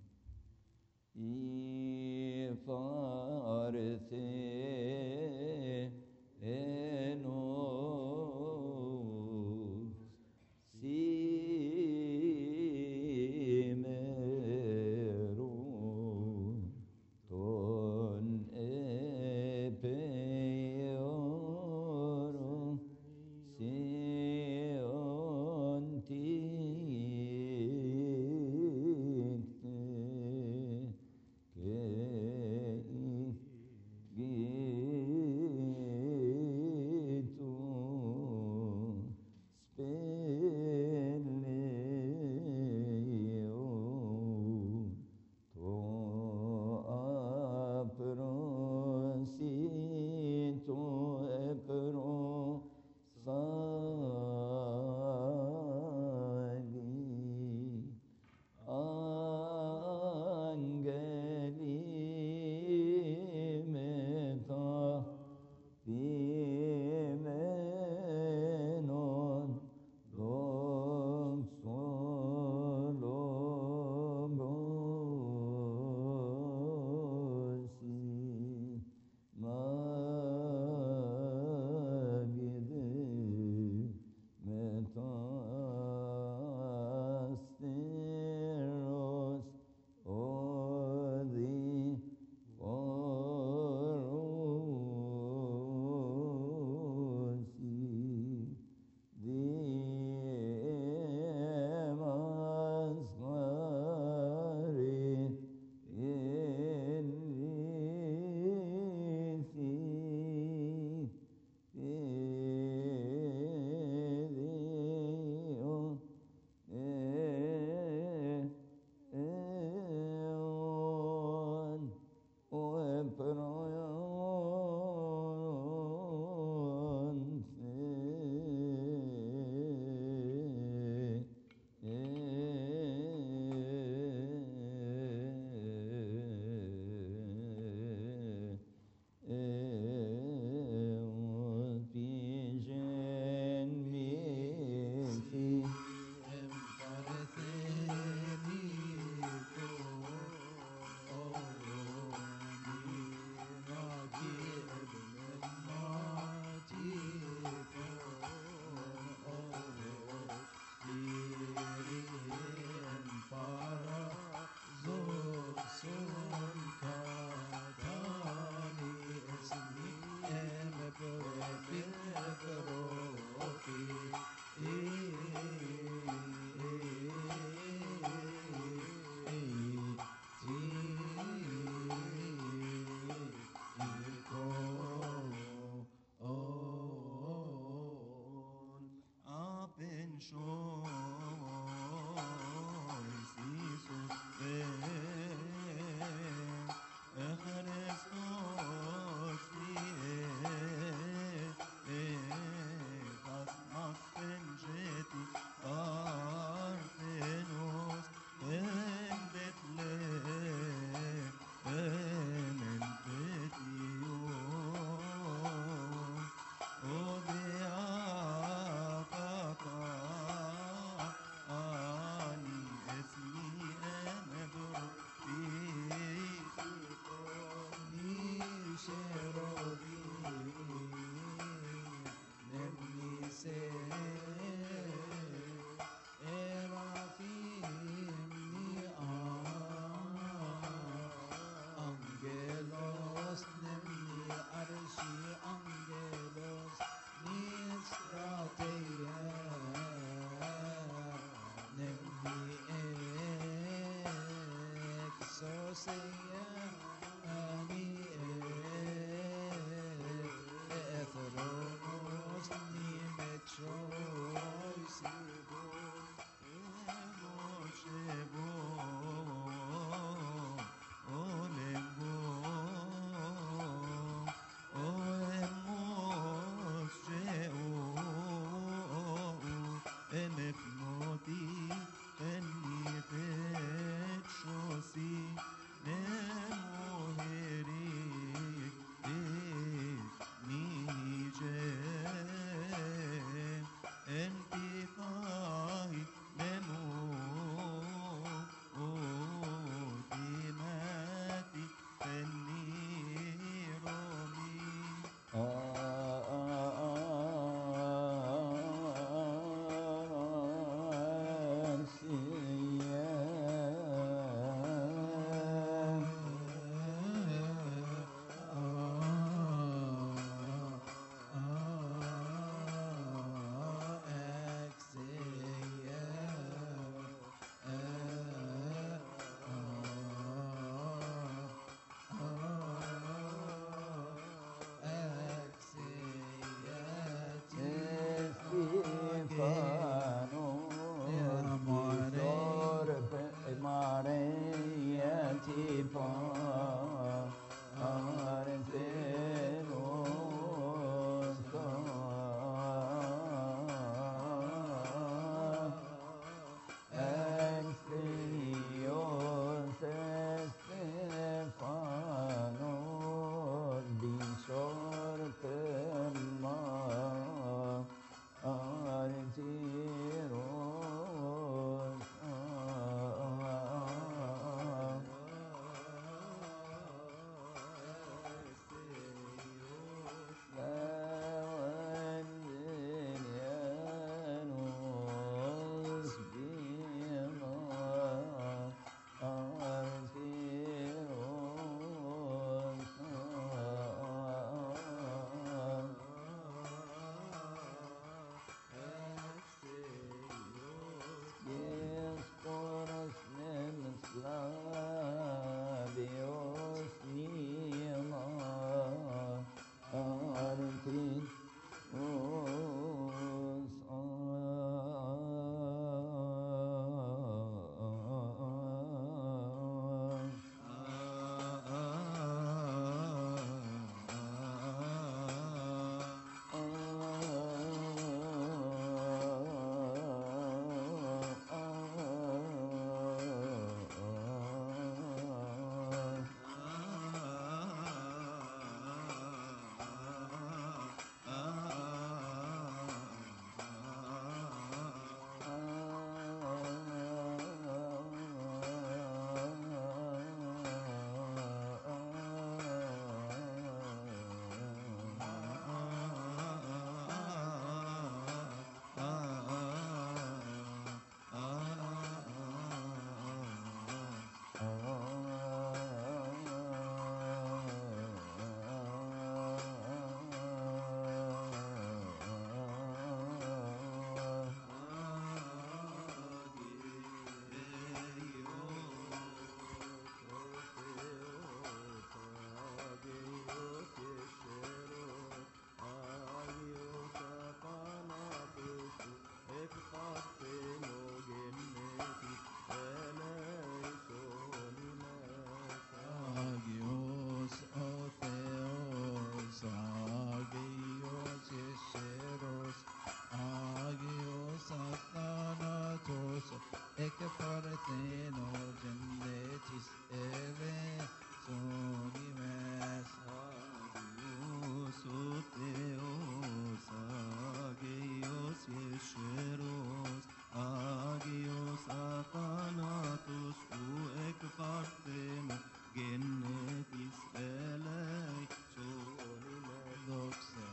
Ekfarteno gendetis eve sonimes Agios Otheos, Agios Yesheros, Agios Athanatos, U Ekpartheno, Genetis Elei, Sonimes doxa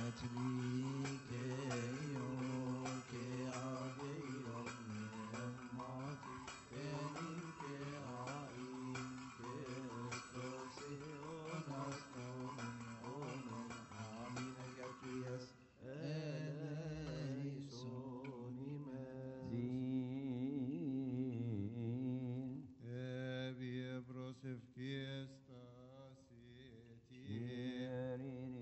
atrikeio ke ageion nemati enike ain kestos onas onon amin gatrias eleisonimes Zin. Evie brosef fiesta sieti.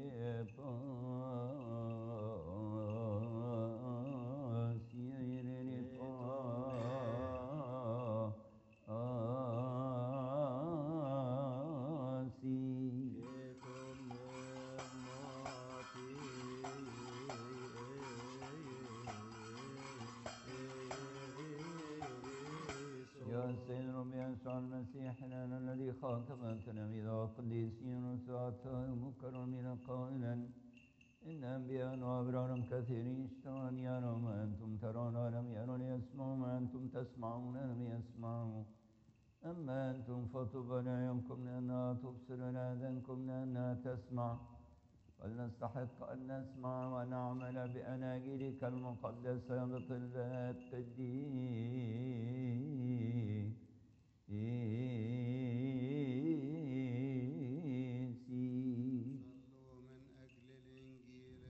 يا سيد ربي يسوع المسيح لنا الذي خاطبتنا بذا قديسين وساعته مكرمين قائلا إن أنبياء وأبرار كثيرين اشتروا أن يروا ما أنتم ترون ولم يروا ليسمعوا ما أنتم تسمعون لم يسمعوا أما أنتم فطوبى لأعينكم لأنها تبصر لآذانكم لأنها تسمع ولنستحق أن نسمع ونعمل بأناجيلك المقدسة بطلبات قديسين صلوا من أجل الإنجيل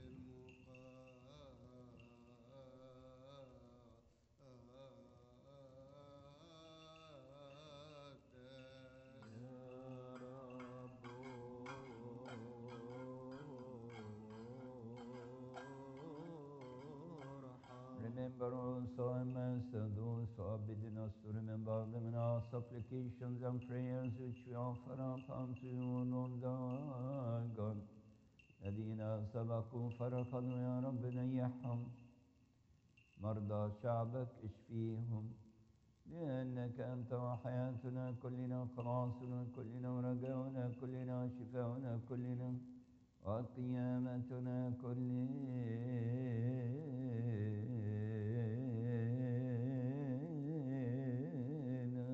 Remember also, Master, those who have bidden us to remember them in our supplications and prayers which we offer up unto you, Lord our God. الذين سبقوا فرقدوا يا رب نيحهم مرضى شعبك اشفيهم لأنك أنت وحياتنا كلنا خلاصنا كلنا ورجاؤنا كلنا شفاؤنا كلنا وقيامتنا كلنا.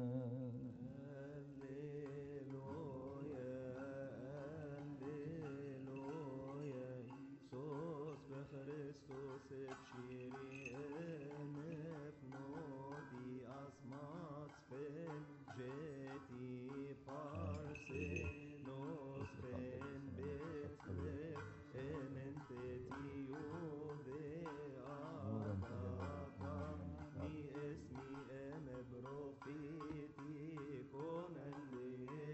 Alleluia, Iisus Christus epshiri enef nodi asmas fengeti parse nos fen betlef enenteti uve adata mi esmi eme profiti conende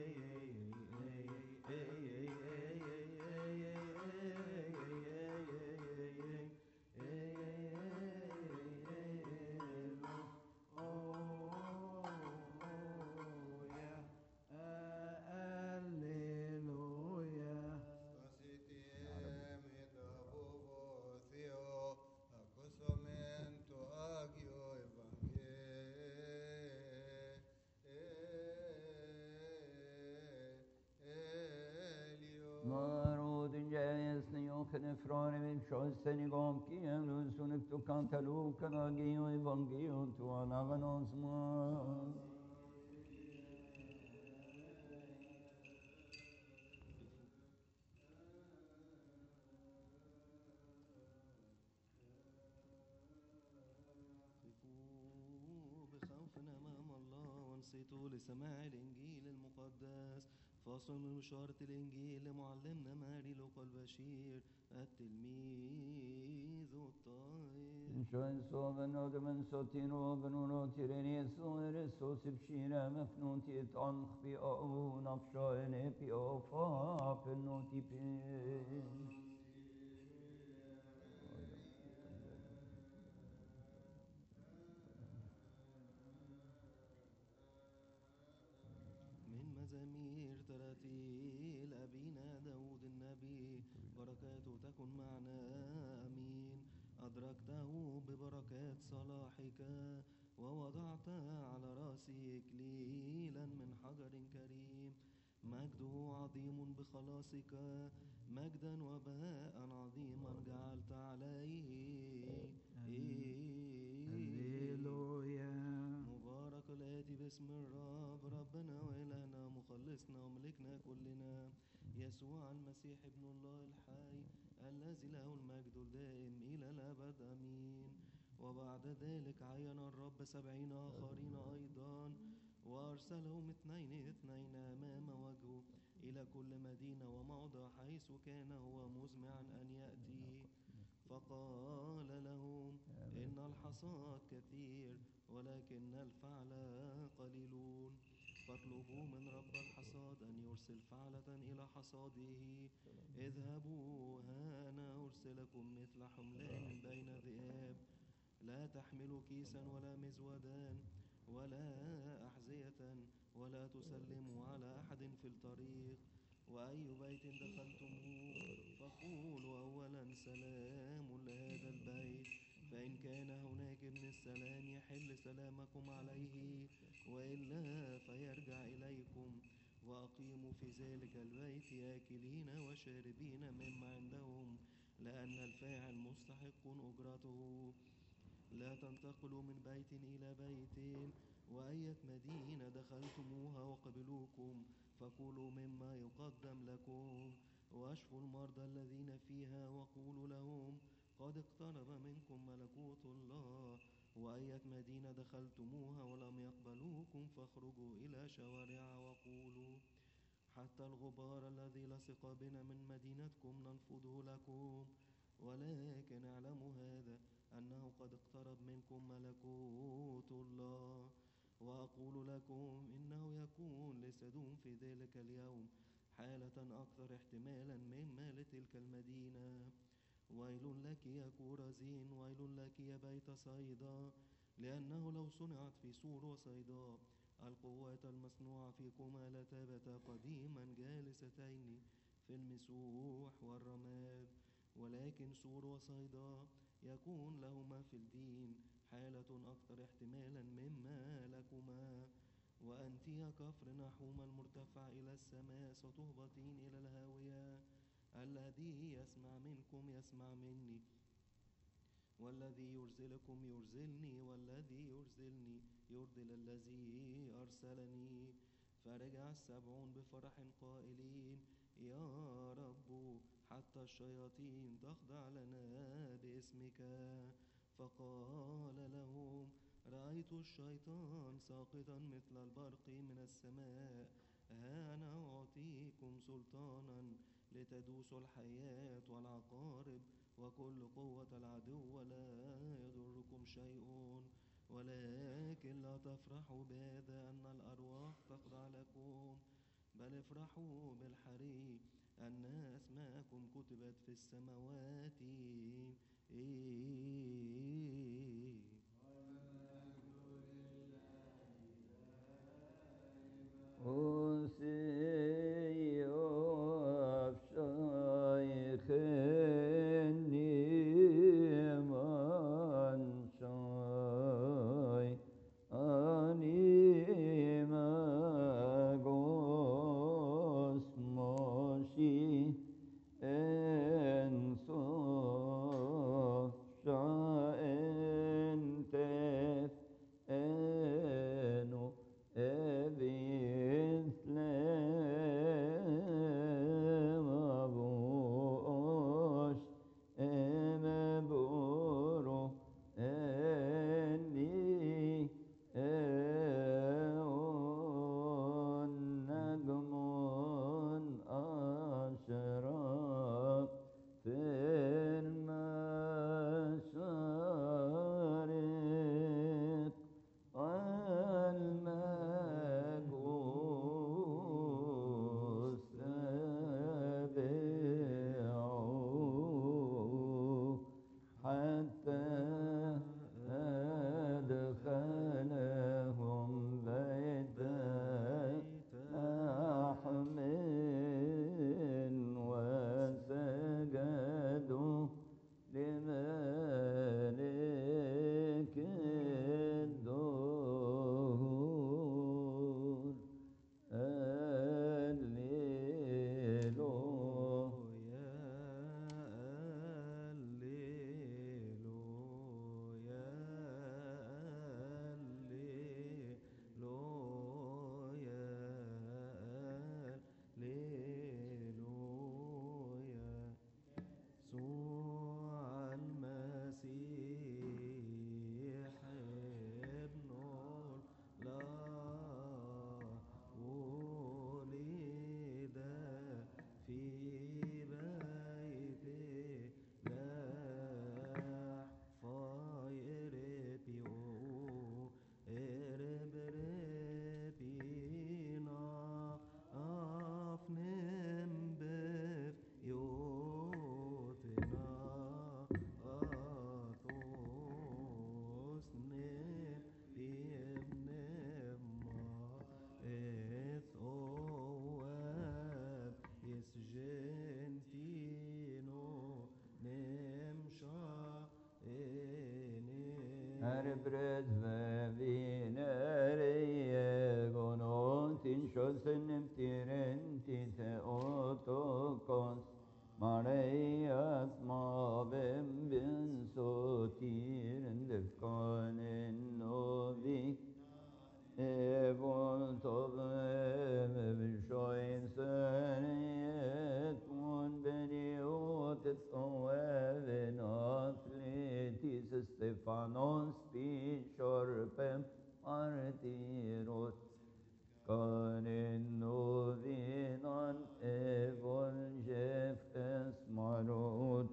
Alleluia. Marud jayes ni okne frane min shosen gom ki elu sunik tu kantalu kanagi o evangelion tu anaganos ma. قفوا بخوف أمام الله وانصتوا لسماع الإنجيل المقدس. فاصل من بشارة الإنجيل لمعلمنا ماري لوقا البشير التلميذ الطاهر. شوين صوبن ودمن سوتينو بنونو تيريني سوير سوسي بشيرا مفنوتي تنخ بي او نفشاين بي او فا بنوتي بي. من مزامير تراتيل أبينا داود النبي، بركاته تكن معنا آمين. أدركته ببركات صلاحك ووضعت على رأسه إكليلا من حجر كريم مجده عظيم بخلاصك مجدا وبهاء عظيما جعلت عليه هللويا. مبارك الآتي باسم الرب ربنا وإلهنا مخلصنا وملكنا كلنا يسوع المسيح ابن الله الحي الذي له المجد الدائم إلى الأبد آمين. وبعد ذلك عين الرب سبعين آخرين أيضا وأرسلهم اثنين اثنين أمام وجهه إلى كل مدينة وموضع حيث كان هو مزمعا أن يأتي فقال لهم إن الحصاد كثير ولكن الفعل قليلون فاطلبوا من رب الحصاد أن يرسل فعلة إلى حصاده. اذهبوا ها أنا أرسلكم مثل حملان بين ذئاب لا تحملوا كيسا ولا مزودان ولا أحذية ولا تسلموا على أحد في الطريق. وأي بيت دخلتموه فقولوا أولا سلام لهذا البيت فإن كان هناك ابن السلام يحل سلامكم عليه وإلا فيرجع إليكم. وأقيموا في ذلك البيت آكلين وشاربين مما عندهم لأن الفاعل مستحق أجرته. لا تنتقلوا من بيت إلى بيت وأية مدينة دخلتموها وقبلوكم فكلوا مما يقدم لكم واشفوا المرضى الذين فيها وقولوا لهم قد اقترب منكم ملكوت الله. وأية مدينة دخلتموها ولم يقبلوكم فاخرجوا إلى شوارعها وقولوا حتى الغبار الذي لصق بنا من مدينتكم ننفضه لكم. ولكن اعلموا هذا أنه قد اقترب منكم ملكوت الله. وأقول لكم إنه يكون لسدوم في ذلك اليوم حالة أكثر احتمالا مما لتلك المدينة. ويل لك يا كورزين ويل لك يا بيت صيدا لأنه لو صنعت في سور وصيدا القوات المصنوعة فيكما لتابتا قديما جالستين في المسوح والرماد. ولكن سور وصيدا يكون لهما في الدين حالة أكثر احتمالا مما لكما. وأنت يا كفر نحوم المرتفع إلى السماء ستهبطين إلى الهاوية. الذي يسمع منكم يسمع مني والذي يرسلكم يرسلني والذي يرسلني يرسل الذي أرسلني. فرجع السبعون بفرح قائلين يا رب حتى الشياطين تخضع لنا باسمك. فقال لهم رأيت الشيطان ساقطا مثل البرق من السماء ها أنا أعطيكم سلطانا لتدوسوا الحياة والعقارب وكل قوة العدو ولا يضركم شيء. ولكن لا تفرحوا بهذا أن الأرواح تخضع لكم بل افرحوا بالحري أن أسماءكم كتبت في السماوات. أوسيوف شيخ النيمان شاي أنيما غوس موشي إنصاف شاي bröd vinere gonotin sjösen tirentite otokos Maria ma vem bin så tiren defkanen novi Evon tove vishoin saniet mon beniot et oven atletis Stefanos pichorpem martiros kanen novinan evon jef esmarot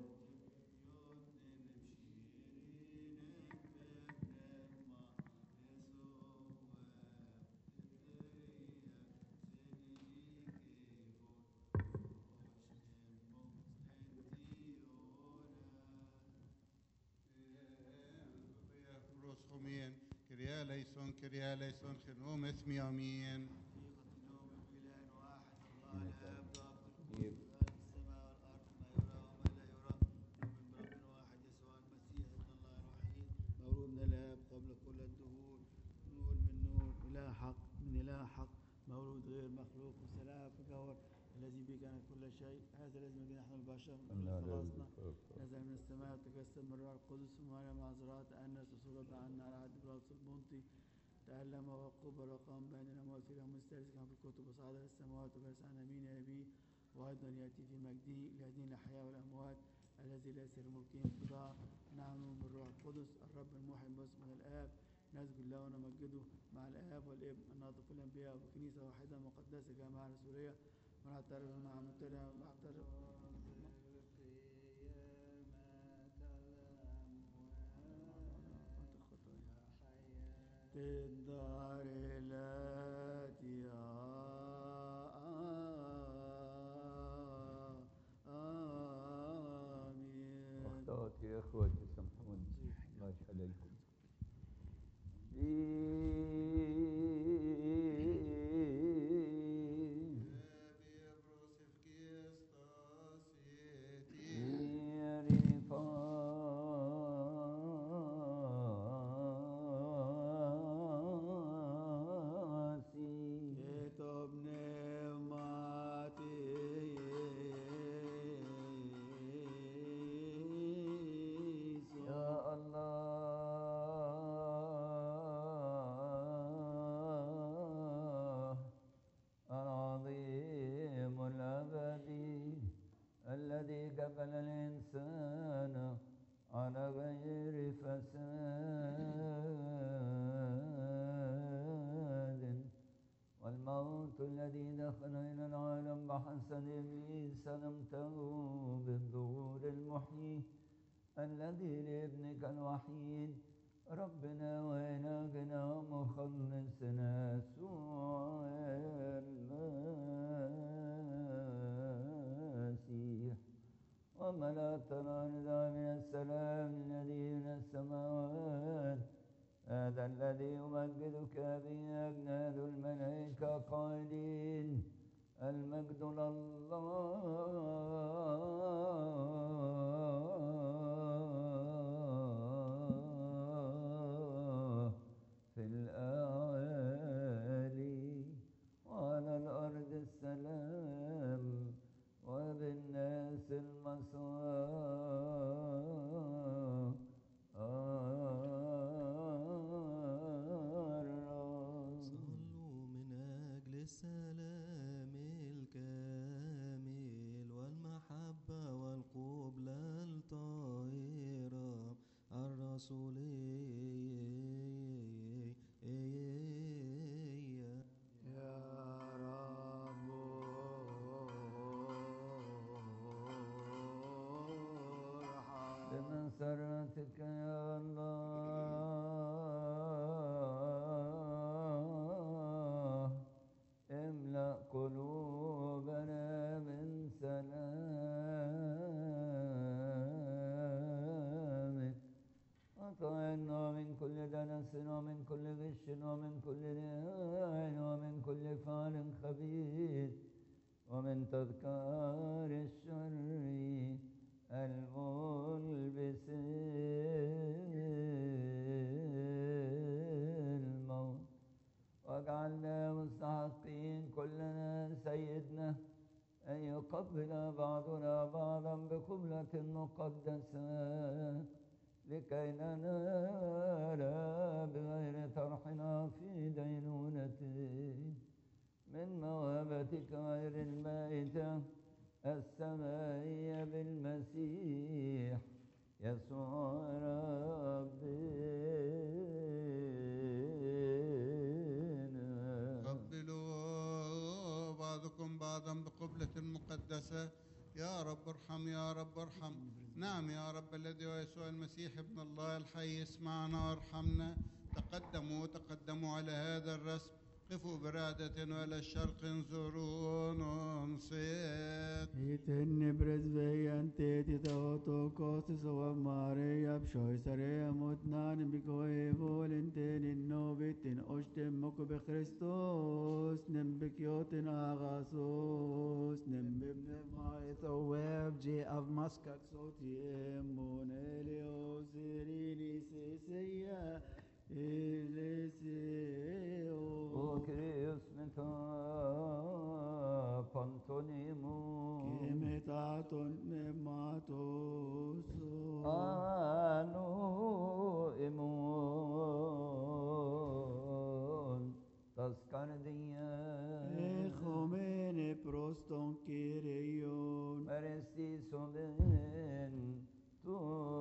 Proskomien, Kyrie eleison, Kyrie eleison, Genom اسمي آمين. حقيقة النوم الإله واحد الله الآب ضابط الكل السماء والأرض ما يرى وما لا يرى نؤمن برب واحد يسوع المسيح ابن الله الوحيد مولود من الآب قبل كل الدهور نور من نور إله حق من إله حق مولود غير مخلوق وسلام في جوهر الذي به كان كل شيء هذا الذي به نحن البشر من خلاصنا نزل من السماء تجسد من الروح القدس ومعنا معذرات أنس وصلب عنا على عهد بلاطس البنطي تألم وقبر وقام بين الأموات في اليوم الثالث كان في الكتب وصعد إلى السماوات وجلس عن يمين أبيه وأيضا يأتي في مجده ليدين الأحياء والأموات الذي ليس لملكهم قضاء نحن بالروح القدس الرب المحيي باسم من الآب نسجد له ونمجده مع الآب والابن الناطق في الأنبياء وكنيسة واحدة مقدسة جامعة رسولية ونعترف مع مبتدع ونعترف في الدار التي آمين أخطأت يا إخوتي سامحوني الله يخليكم الذي قبل الإنسان على غير فساد والموت الذي دخل إلى العالم بحسد إبليس لمته بالظهور المحيي الذي لابنك الوحيد ربنا وإلهنا ومخلصنا يسوع المسيح وملأت الأرض من السلام الذي من السماوات هذا الذي يمجدك به أجناد الملائكة قائلين المجد لله في الأعالي وعلى الأرض السلام وبالناس المسار صلوا من أجل السلام الكامل والمحبة والقبلة الطاهرة الرسولية يا رب ارحم بمسرتك يا الله املأ قلوبنا من سلامك وطهرنا من كل دنس ومن كل غش ومن كل رياء ومن كل فعل خبيث ومن تذكار الشر الملبس واجعلنا مستحقين كلنا سيدنا أن يقبل بعضنا بعضا بقبلة مقدسة لكي ننال بغير طرحنا في دينونة من موهبتك غير المائتة السمائية بالمسيح يسوع ربنا. قبلوا بعضكم بعضا بقبلة مقدسة. يا رب ارحم، يا رب ارحم. نعم يا رب الذي هو يسوع المسيح ابن الله الحي، اسمعنا وارحمنا. تقدموا تقدموا على هذا الرسم، قفوا برعدة وإلى الشرق انظروا ننصت. Iten presbyante ti tauto costis of Maria bshoisare mutnan bikoe volinten in novitin ostem moko be Christos nembikiotin agasos nembibne maito web J of Muscat soti emonelio sirini seseya eliseo. O Kyrios meta Pantonimus Kemetaton nematoso. Anu imun Tascardia Echomene proston kyrion. Marestis oben Tu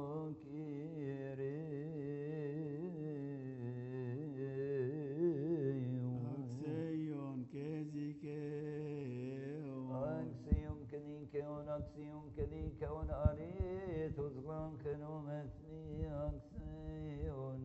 Kyrios Axeion kezikeon. Axiom Kenikeon Axiom Kenikeon Aritus Glankenum Ethni Axion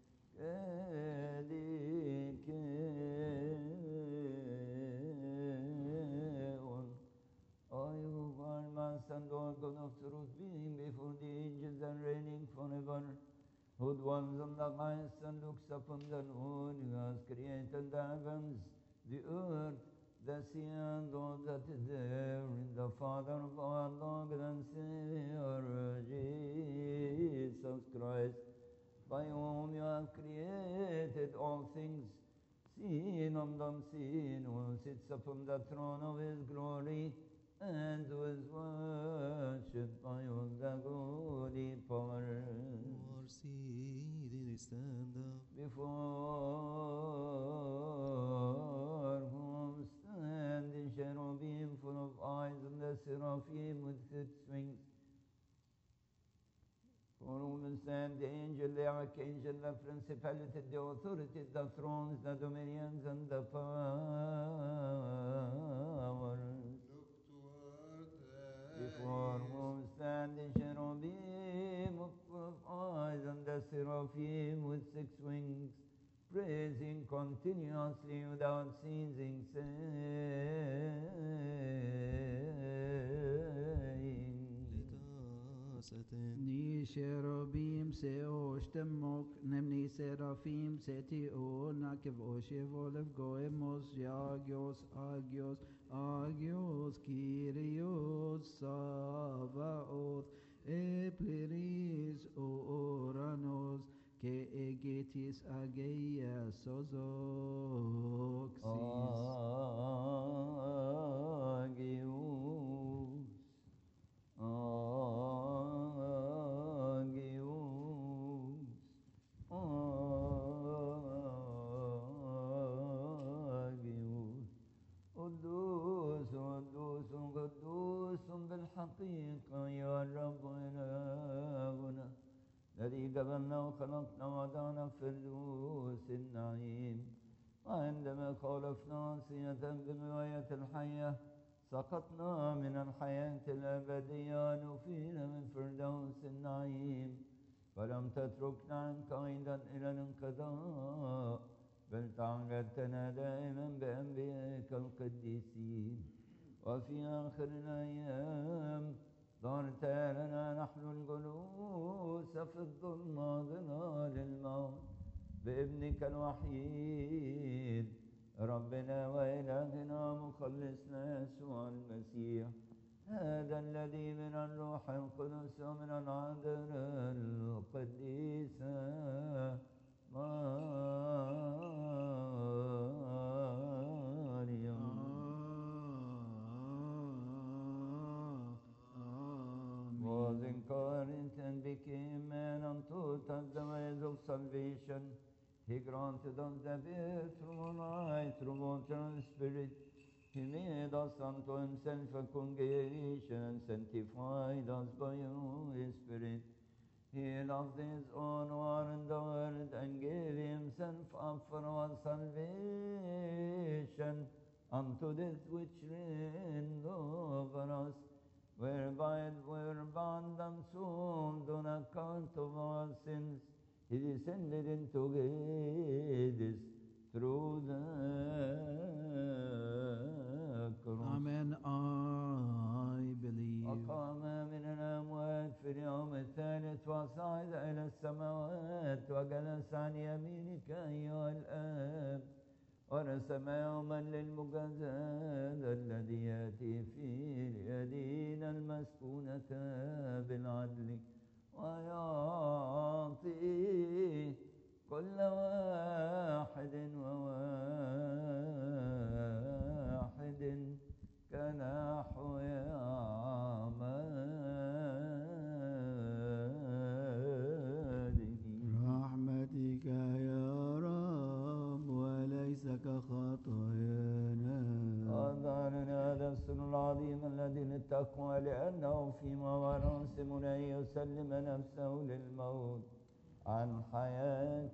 Kenikeon I who are mass and organ of truth being before the angels and reigning forever, who dwells on the highest and looks upon the Lord, who has created the heavens, the earth, the sea, and all that is therein, the Father of our Lord and Savior, Jesus Christ, by whom you have created all things, seen and unseen, who sits upon the throne of his glory, and who is worshipped by all the glory power. Our seed stand up. Before whom stand the cherubim full of eyes and the seraphim with six wings. For whom stand the angel, the archangel, the principality, the authority, the thrones, the dominions, and the powers. Look toward Before the whom stand the cherubim of of eyes and the seraphim with six wings, praising continuously without ceasing, saying, Let us attend. Ni cherubim seo shtemok nemni seraphim seti o nakev o shevolev goemos yagios agios agios kyrios savaoth epleris oranos ke egetis ageia sozoxis. Agios, Agios, Agios. قدوس قدوس قدوس بالحقيقة يا رب إلهنا الذي قبلنا وخلقنا وضعنا في فردوس النعيم، وعندما خالفنا عصية بالغاية الحية سقطنا من الحياة الأبدية ونفينا من فردوس النعيم، فلم تتركنا عنك أيضا إلى الانقضاء، بل تعهدتنا دائما بأنبيائك القديسين. وفي آخر الأيام ظهرت لنا نحن الجلوس في الظلمة ظلال الموت بابنك الوحيد ربنا وإلهنا مخلصنا يسوع المسيح، هذا الذي من الروح القدس ومن العذراء القديسة it and became man and taught us the ways of salvation. He granted us the birth through light, through water and spirit. He made us unto himself a congregation and sanctified us by his Spirit. He loved his own who in the world and gave himself up for our salvation unto death which reigned over us, whereby we were bound and sold on account of our sins. He descended into Hades through the cross. Amen. I believe. وقام من الأموات في اليوم الثالث وصعد إلى السماوات وجلس عن يمينك أيها الآب ورسم يوما للمجازات الذي يأتي فيه ليدين المسكونة بالعدل ويعطي كل واحد وواحد كنحو أعماله. رحمتك يا رب وليس كخطايانا. أظهرنا هذا السر العظيم الذي للتقوى لأنه فيما وراسم أن يسلم نفسه للموت عن حياة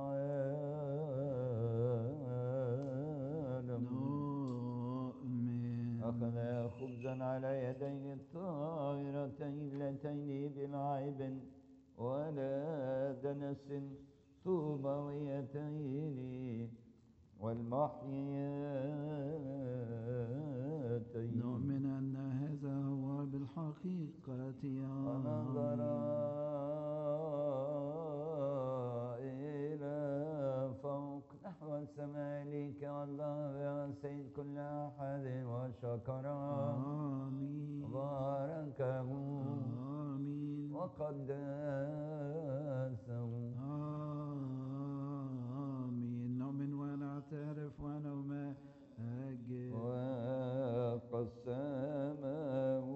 العالم. نؤمن. أخذ خبزا على يديه الطاهرتين اللتين بلا عيب ولا دنس طوبويتين والمحييتين. نؤمن أن هذا هو بالحقيقة ونظر إلى فوق نحو السماء لك والله يا سيد كل أحد وشكر آمين. وباركه آمين. وقدسه. آمين. نؤمن ونعترف ونمجد. وقسمه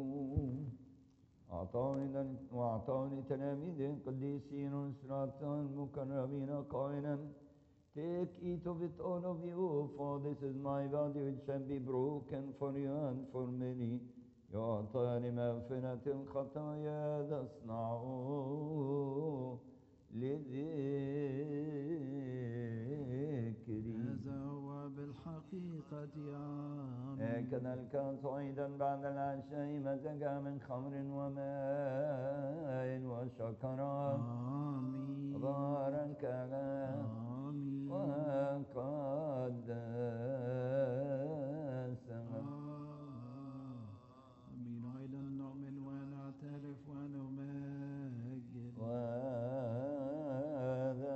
أعطاني وأعطاني تلاميذ القديسين والسلاطين المكرمين قائلا Take, eat of it all of you, for this is my body which shall be broken for you and for many. يعطاني مغفرة الخطايا تصنعوا لذكري. هذا هو بالحقيقة آمين. هكذا الكاس أيضا بعد العشاء مزجا من خمر وماء وشكرا آمين. وباركها آمين. وقدسها. آمين. أيضا نؤمن ونعترف ونمجد. وهذا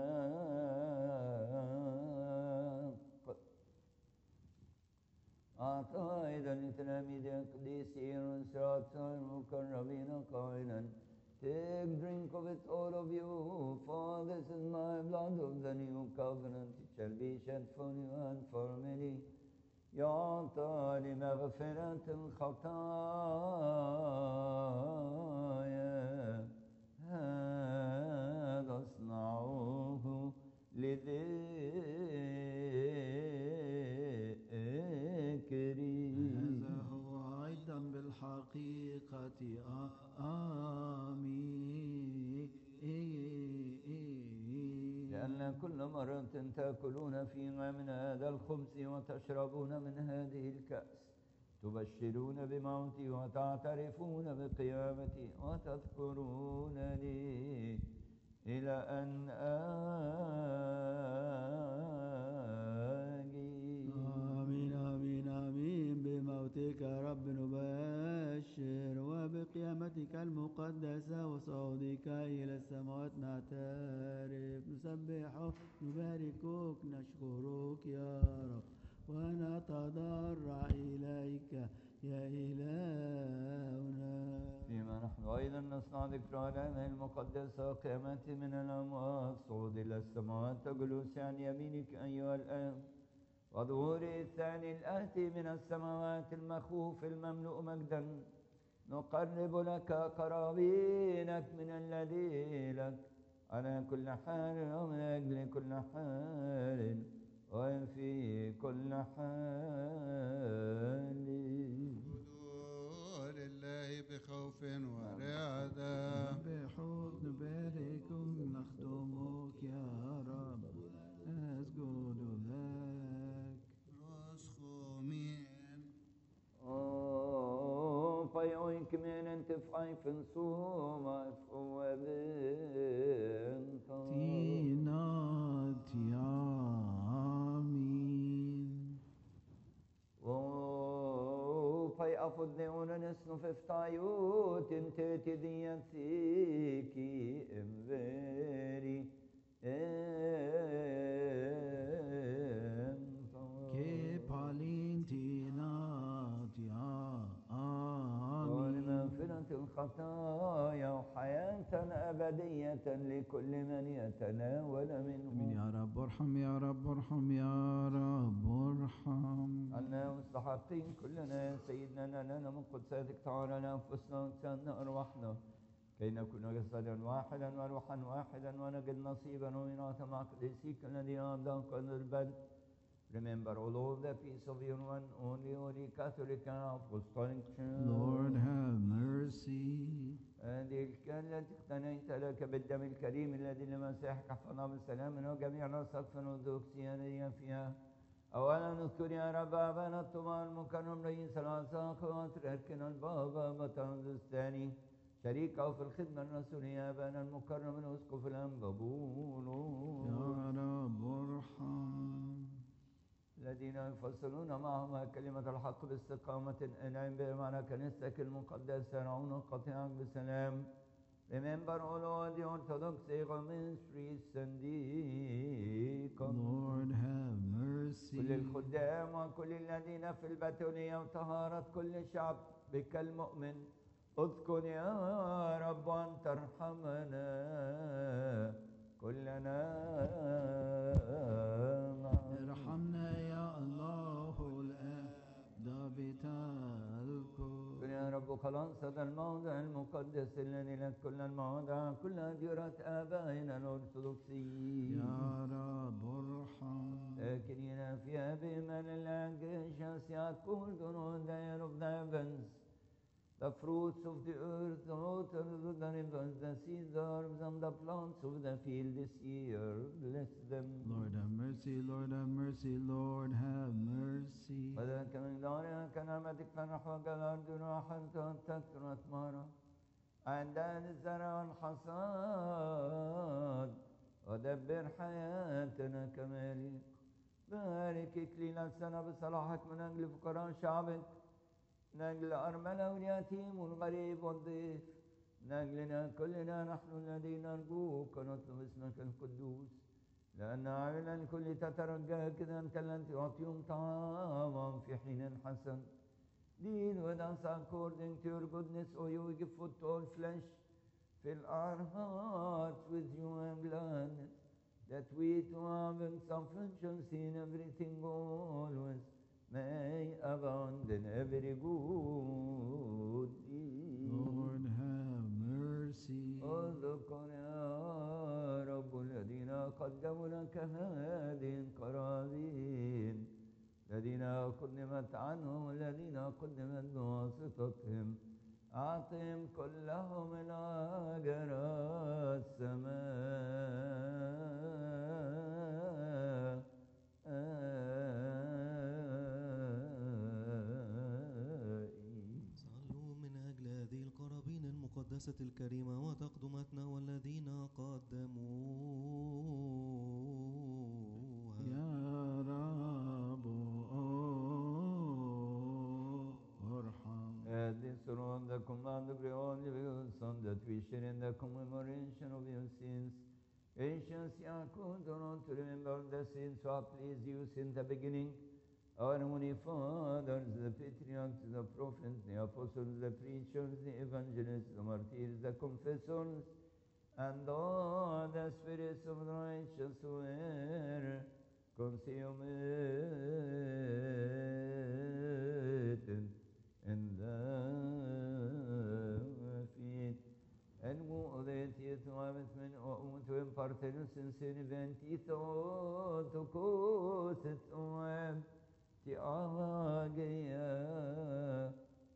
أعطى أيضا لتلاميذ القديسين والسلاطين المكرمين قائلا Take, drink of it all of you, for this is my blood of the new covenant, it shall be shed for you and for many. يعطى لمغفرة الخطايا هذا اصنعوه لذكري. هذا هو أيضا بالحقيقة آمين. لأن كل مرة تأكلون فيها من هذا الخبز وتشربون من هذه الكأس تبشرون بموتي وتعترفون بقيامتي وتذكرونني إلى أن آجي. آمين. آمين. آمين. بموتك رب نبشر وبقيامتك المقدسة وصعودك إلى السماوات نعترف نسبحك نباركك نشكرك يا رب ونتضرع إليك يا إلهنا. فيما نحن أيضا نصنع ذكرى الأيام المقدسة قيامتي من الأموات صعود إلى السماوات جلوسي عن يمينك أيها الآب وظهوري الثاني الآتي من السماوات المخوف المملوء مجدا نقرب لك قرابينك من الذي لك على كل حال ومن أجل كل حال وفي كل حال. اسجدوا لله بخوف ورعدة بحب نبارك ونخدمك يا رب نسجد لك رسخومين Oh, payoink men and to five and so much for تينا تيامين Oh, pay up with the onus of Eftayut in thirty the Yatsiki in very كي بالين تينا تيامين مغفرة الخطايا وحياة أبدية لكل من يتناول من منه. يا رب ارحم يا رب ارحم يا رب ارحم أنا مستحقين كلنا يا سيدنا لنا من قدساتك تعالى لأنفسنا وتسألنا أرواحنا كي نكون جسدا واحدا وروحا واحدا ونجد نصيبا وميراثا مع قديسيك الذين أبداك البل. Remember all of the peace of your one only holy Catholic and Apostolic Church. Lord have mercy. هذه الكلمة التي اقتنيت لك بالدم الكريم الذي لمسيحك حفظنا بالسلام وجميع نصك فنودوكسيا لي فيها. أولا نذكر يا رب أبانا الطوبى المكرم رئيس العساق وتركنا البابا بطرد الثاني شريكه في الخدمة الرسولية أبانا المكرم الأسقف الأنبابول يا رب ارحم الذين يفصلون معهم كلمة الحق باستقامة انعم بهم على كنيستك المقدسة رعون قطيعك بسلام. Remember all of the Orthodox ministries and deacons. Lord have mercy. كل الخدام وكل الذين في البتولية وطهارة كل شعب بك المؤمن اذكر يا رب أن ترحمنا كلنا ارحمنا يا الله الآن ضابط الكل. يا رب خلاص هذا الموضع المقدس الذي لك كل المواضع كل أديرة آبائنا الأرثوذكسيين. يا رب ارحم ساكنين فيها بإيمان الأنجيشاس يعقول دون داير of the heavens. The fruits of the earth, the waters of the rivers, the seeds, the herbs, and the plants of the field this year. Bless them. Lord have mercy, Lord have mercy, Lord have mercy. وذلك من دارها كنعمتك فنحو الأرض راحا تذكر أثمارها عند الزرع والحصاد ودبر حياتنا كمالك. بارك إكليل السنة بصلاحك من أجل فقراء شعبك من أجل الأرملة واليتيم والغريب والضيف من أجلنا كلنا نحن الذين نرجوك ونطلب اسمك القدوس لأن عملا الكل تترجى كذا أنت الذي تعطيهم طعاما في حين حسن. Deal with us according to your goodness, O you give food to all flesh. Fill our hearts with joy and gladness, that we too have sufficiency in everything always may abound in every good deed. Lord have mercy. اذكر يا رب الذين قدموا لك هذه القرابين الذين قدمت عنهم والذين قدمت بواسطتهم أعطهم كلهم الأجر السماء. صلوا من أجل هذه القرابين المقدسة الكريمة وتقدمتنا والذين قدموها. يا رب ارحم. And this around the command of your only will, Son, that we share in the commemoration of your sins. Ancients, Yaakov, don't to remember the sins who have pleased you since the beginning. Our holy fathers, the patriarchs, the prophets, the apostles, the preachers, the evangelists, the martyrs, the confessors, and all the spirits of the righteous who were consummated in the Parthenos in Siniventito to Cosit Oem Ti Agaya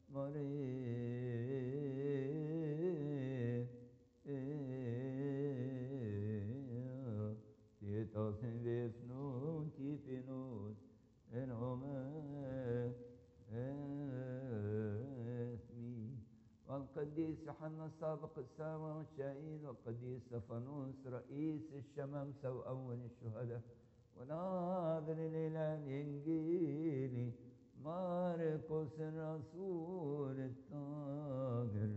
Maria Tietos in Vesnun Tipinos en Ome اسمي والقديس يوحنا السابق السامع والشهيد والقديس سفانوس رئيس الشمامسة وأول الشهداء وناظر الإله الإنجيلي ماركوس الرسول الطاهر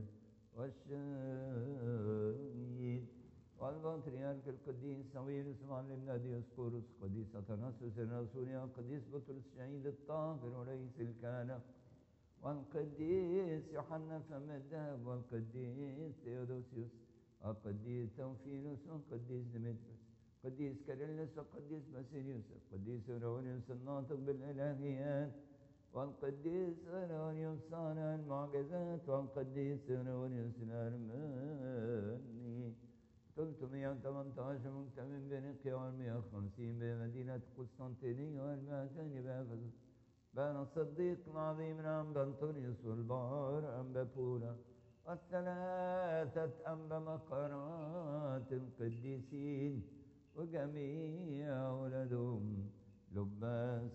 والشهيد والبطريرك القديس سويرس معلمنا ديوسقورس قديس أثناسوس الرسول القديس بطرس الشهيد الطاهر ورئيس الكهنة والقديس يوحنا فم الذهب والقديس ثيودوسيوس والقديس توفيلوس والقديس ديمتريوس القديس كاريلس والقديس باسيليوس القديس أورونيوس الناطق بالإلهيات والقديس أورونيوس صانع المعجزات والقديس أورونيوس الأرماني ثلاثمائة وثمانية عشر مكتمل بنقيا والمئة وخمسين بمدينة قسطنطينية والمئتين بأفسس بين الصديق العظيم أنبا أنطونيوس والبار أنبا بولا والثلاثة أنبا مقرات القديسين وجميع أولادهم لباس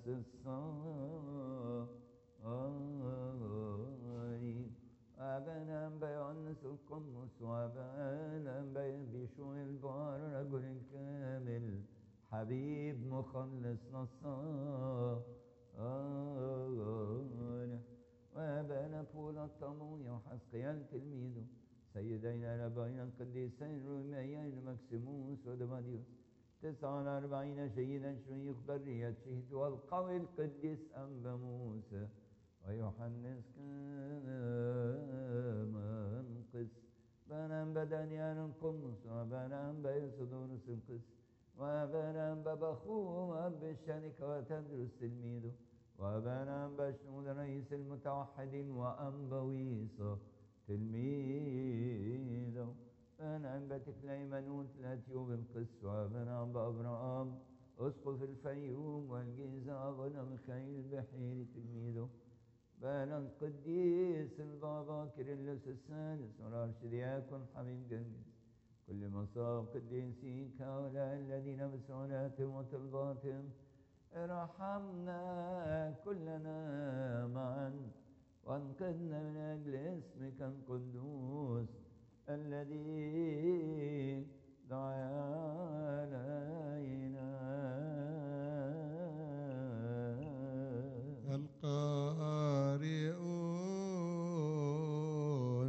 الصالحين وأبانا أنبا يونس القمص وأبانا أنبا بيشوع البار رجل الكامل حبيب مخلصنا الصالح وأبانا بولا الطموي وحسقيال تلميذه سيدينا الأبائين القديسين روميين مكسيموس ودماديوس تسعة وأربعين شهيدا شيوخ برية شهد والقوي القديس أنبا موسى ويوحنس كمان قس بنا أنبا دانيال القمص وبنا أنبا يسدونس القس وبنا أنبا بخوه وأب الشركة وتدرس تلميذه وبنا أنبا شنود رئيس المتوحدين وأنبا ويصة تلميذه بنا أنبا تكليمنوت الأتيوب القس وبنا أنبا أبراهام أسقف الفيوم والجيزة وبنا ميخائيل بحيري تلميذه بنا القديس البابا كيرلس السادس والأرشدياكون حبيب جرجس كل مصاب قديسين هؤلاء الذين بسؤالاتهم وطلباتهم ارحمنا كلنا معا وانقذنا من أجل اسمك القدوس الذي دعا علينا القارئون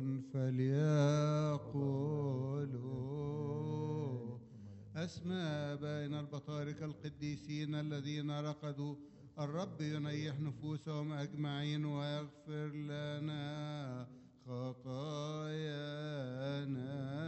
فليقولوا أسماء بين البطاركة القديسين الذين رقدوا الرب ينيح نفوسهم أجمعين ويغفر لنا خطايانا.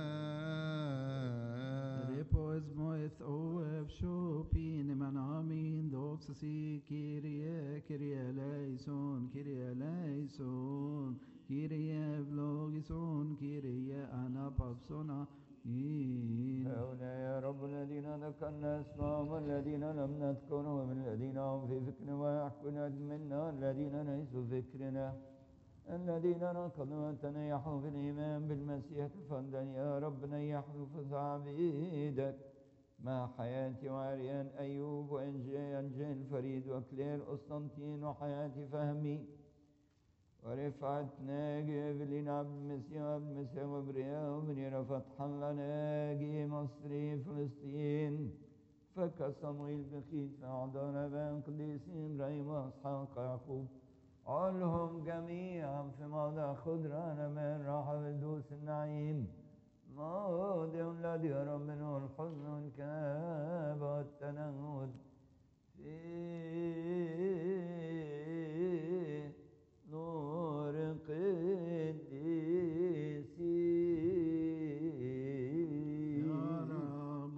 Repos moeth oev shopin man amin doxasi Kyrie Kyrie eleison Kyrie eleison Kyrie vlogison Kyrie anapapsona هؤلاء يا رب الذين ذكرنا اسمهم والذين لم نذكرهم الذين هم في فكرنا ويحكون منا الذين ليسوا فكرنا الذين ركضوا وتنيحوا في الإيمان بالمسيح تفضل يا رب نيح نفوس عبيدك مع حياتي وعريان أيوب وإنجيل أنجيل فريد وكليل قسطنطين وحياتي فهمي ورفعت ناجي إبلين عبد المسيح عبد المسيح وبرياء وبنيرة فتحا لناجي مصري فلسطين فك صمويل بخيت فأعضانا بين قديسين إبراهيم وإسحاق يعقوب علهم جميعا في موضع خضران من راحة الدوس النعيم موضع الذي يرى منه الحزن والكآبة والتنهد في نور قديسي يا رب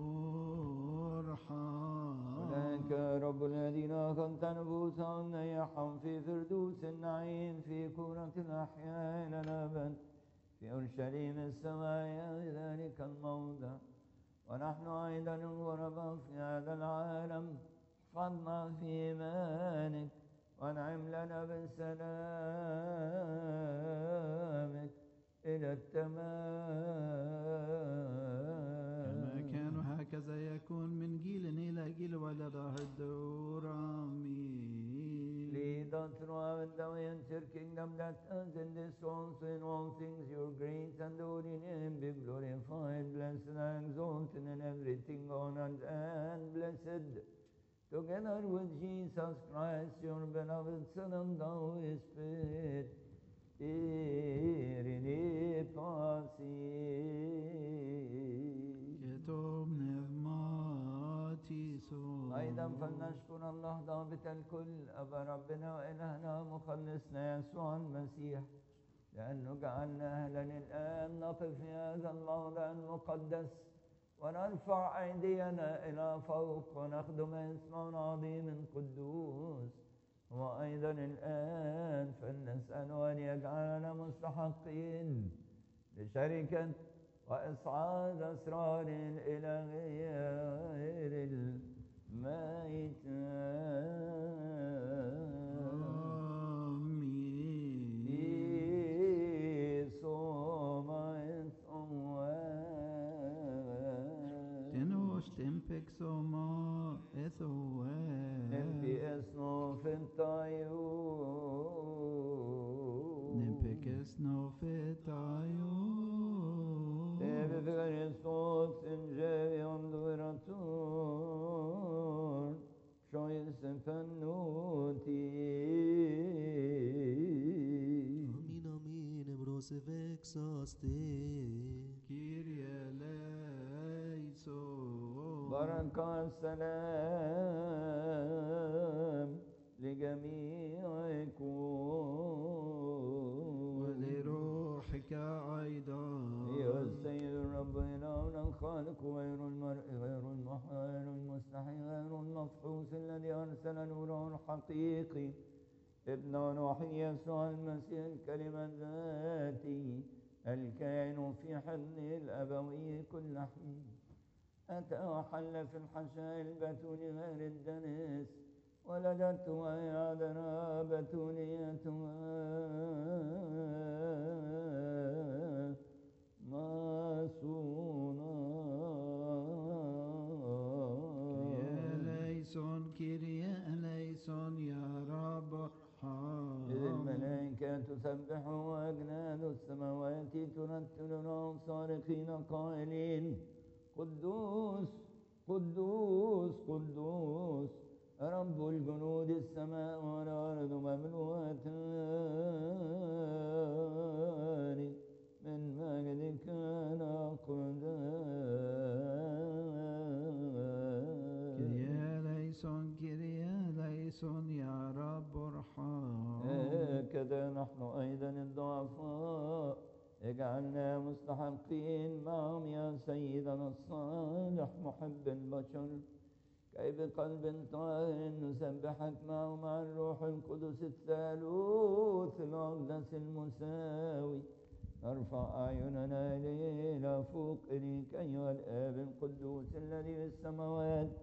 ارحم أولئك رب الذين أخذت نفوسهم نيحهم في فردوس النعيم في كورة الأحياء إلى الأبد في أورشليم السماء ذلك الموضع ونحن أيضا الغرباء في هذا العالم، احفظنا في إيمانك وانعم لنا بسلامك إلى التمام. كما كان هكذا يكون من جيل إلى جيل وإلى ظهر الدور. آمين. Lead us throughout the way and your kingdom, that us in this also in all things your great and holy name be glorified, blessed and exalted in everything, honored and blessed, together with Jesus Christ, your beloved Son, and the Holy Spirit, irene كتب نغماتي سو. أيضا فلنشكر الله ضابط الكل أبا ربنا وإلهنا مخلصنا يسوع المسيح، لأنه جعلنا أهلا الآن نقف في هذا الموضع المقدس ونرفع أيدينا إلى فوق ونخدم اسمه عظيم قدوس. وأيضا الآن فلنسأله أن يجعلنا مستحقين لشركة وإصعاد أسرار الإلهية غير الميتة. آمين. تنوش تنبك سوما إثوان. نمبي اسمه في الطيور. نمبك اسنو في الطيور. Ebe Christus in Jevion Duratur, Shoyes and Panuti. Amin, amin, ebros vexaste. Kyrie eleison. بركة السلام لجميعكم ولروحك أيضا. أيها السيد الرب إلهنا الخالق غير المرء غير المحال غير المستحي غير المفحوص، الذي أرسل نوره الحقيقي ابن وحي يسوع المسيح الكلمة الذاتي الكائن في حضنه الأبوي كل حين، أتى وحل في الحشاء البتول غير الدنس، ولدته وهي عذراء بتوليتها مصونة. كريا ليسون كريا ليسون يا رب ارحم. إذ الملائكة تسبح وأجناد السماوات ترتل لهم صارخين قائلين قدوس قدوس قدوس رب الجنود، السماء والأرض مملوءتان من مجدك الأقداس. كريا ليسون كريا ليسون يا رب ارحم. هكذا نحن أيضا الضعفاء اجعلنا مستحقين معهم يا سيدنا الصالح محب البشر، كي بقلب طاهر نسبحك معه مع الروح القدس الثالوث الأقدس المساوي، نرفع أعيننا إلى فوق إليك أيها الآب القدوس الذي في السماوات،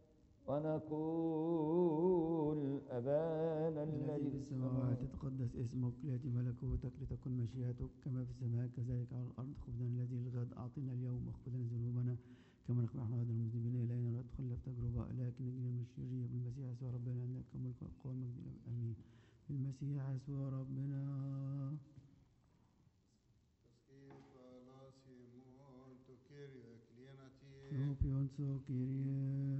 ونقول أبانا الذي في السماوات تقدس اسمك، ليأتي ملكوتك، لتكن مشيئتك كما في السماء كذلك على الأرض. خبزنا الذي للغد أعطنا اليوم، واغفر لنا ذنوبنا كما نغفر نحن أيضا المذنبين إلينا، ولا تدخلنا في تجربة لكن نجينا من الشرير، بالمسيح يسوع ربنا أن لك الملك والقوة والمجد إلى الأبد. آمين. بالمسيح يسوع ربنا. Propion so Kyrie.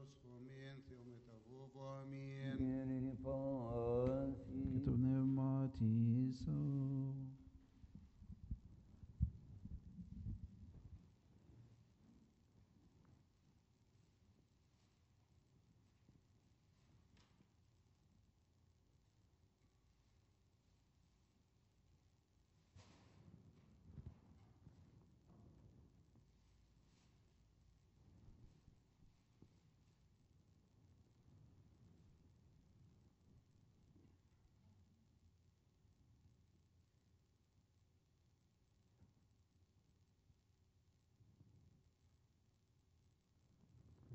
كتب نغماتي سو.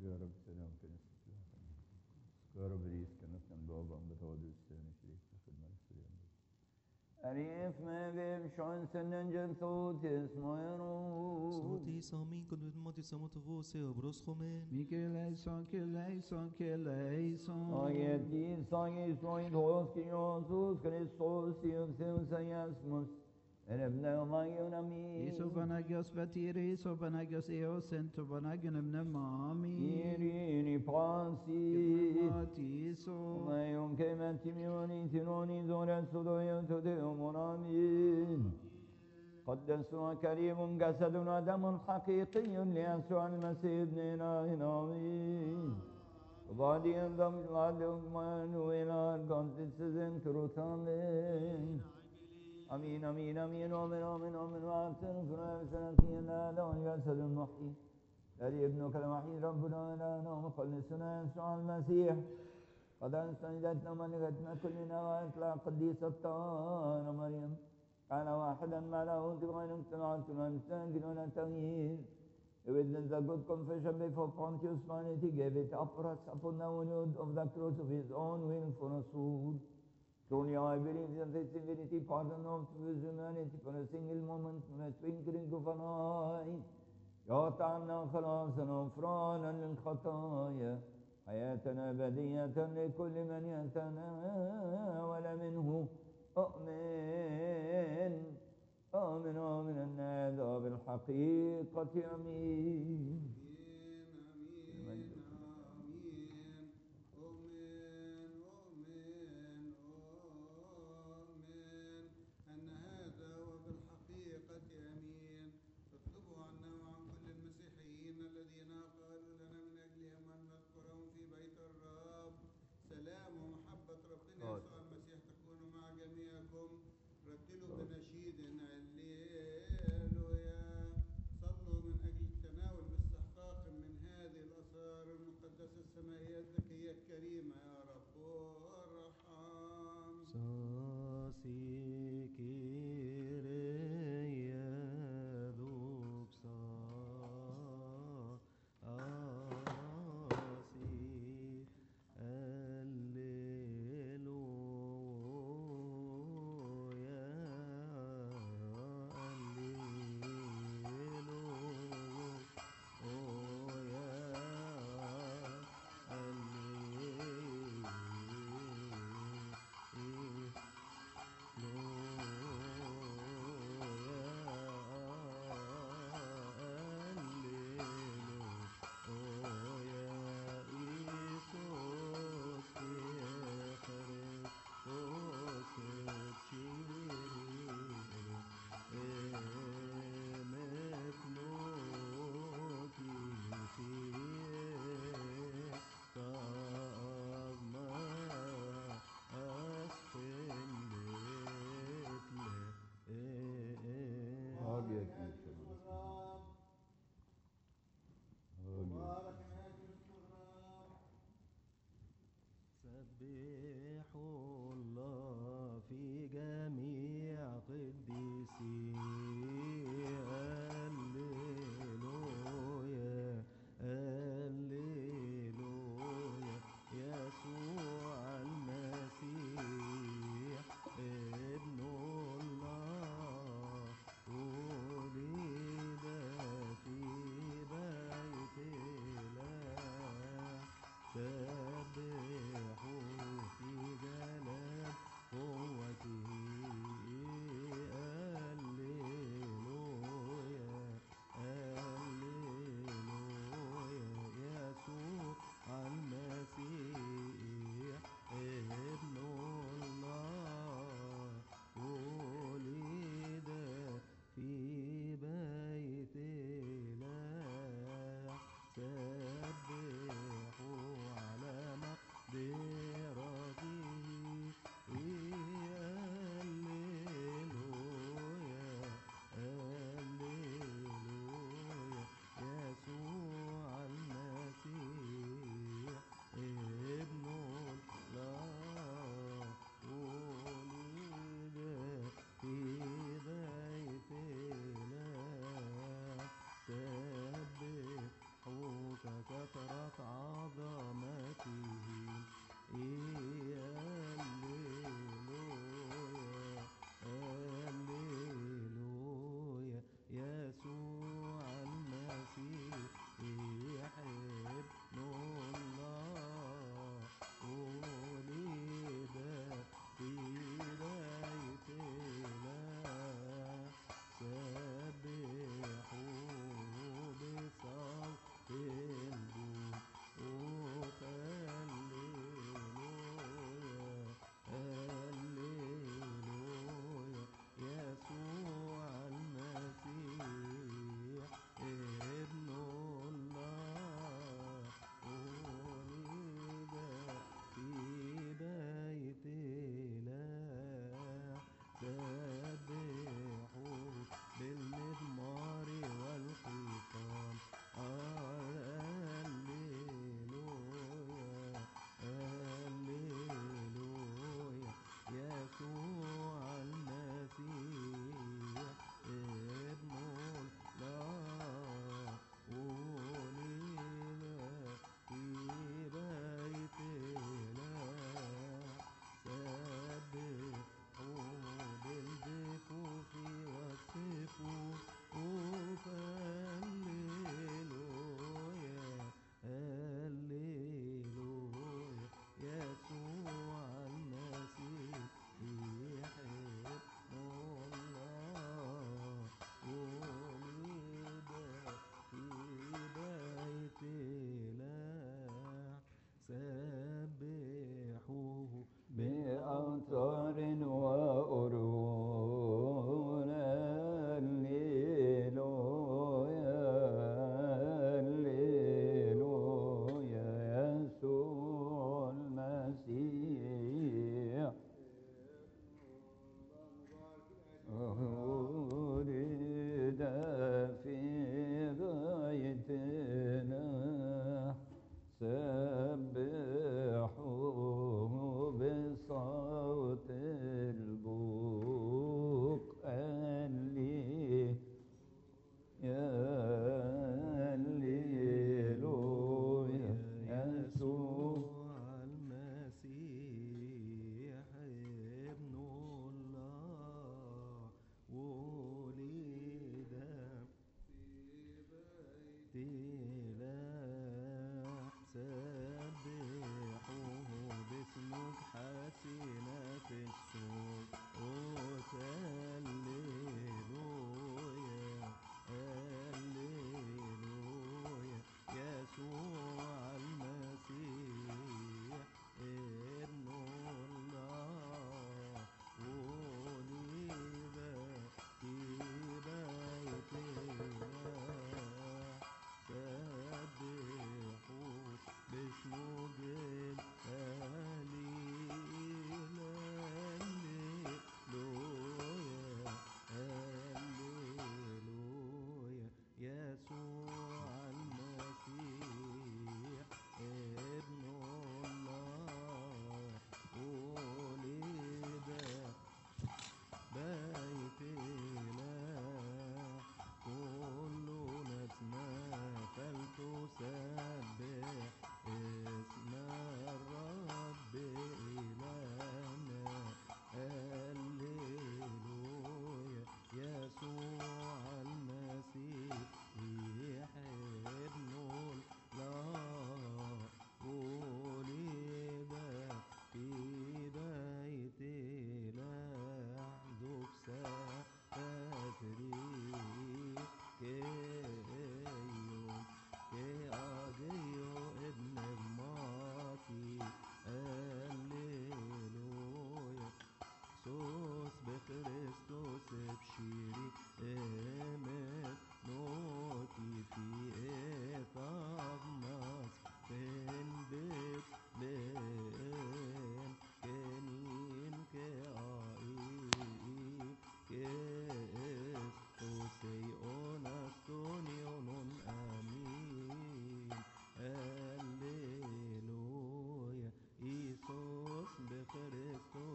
يا رب سلام كنيسة يا رب ريس كنيسة بابا عم بتواضع السنة شريك الخدمة السريعة أريف ما بيب شون سنن جنثوت اسمه يروت صوتي سامين كن بدماتي سموت فوسي وبروس خمين Mikeleison, keleison, keleison. آياتي سايس رويد هوس كيوسوس كريستوس يوسوس ياسموس ابن ما ينمي Iso Panagios Batiri, Iso Panagios Eos, and to Panagion of Namami. إيريني بانسي Matiso. وما يمكن أن تميوني تنوني زورا سدويا تديهم آمين قدسوا كريم جسد ودم حقيقي ليسوع المسيح ابن إله آمين body and the blood of man will our God this is in truth amen آمين آمين آمين آمين آمين آمين وأحسن فرائض سنتنا له جسد المحيي الذي ابنك الوحيد ربنا إلهنا ومخلصنا يسوع المسيح قد أنسجتنا ملكتنا كلنا وإطلاق قديسة الطاهرة مريم كان واحدا مع لاهوت غير امتناعات ومستنجد ولا تغيير He witnessed the good confession before Pontius Pilate. He gave it up for us upon the wood of the cross of his own will for us all. Truly I believe that this divinity pardon of his humanity for a single moment, for a twinkling of an eye. يعطينا خلاصا وغفرانا للخطايا حياة أبدية لكل من يتناول منه أؤمن آمين آمين أن هذا بالحقيقة أمين آمين آمين آمين آمين آمين أن هذا وبالحقيقة أمين اطلبوا عنا وعن كل المسيحيين الذين قالوا لنا من أجلهم أن نذكرهم في بيت الرب سلام ومحبة ربنا يسوع المسيح تكون مع جميعكم رتلوا بنشيد هللويا صلوا من أجل التناول باستحقاق من هذه الأسرار المقدسة السمائية الذكية الكريمة يا رب وارحم ساسي كيريا دوبسا آسي الليلويا الليلويا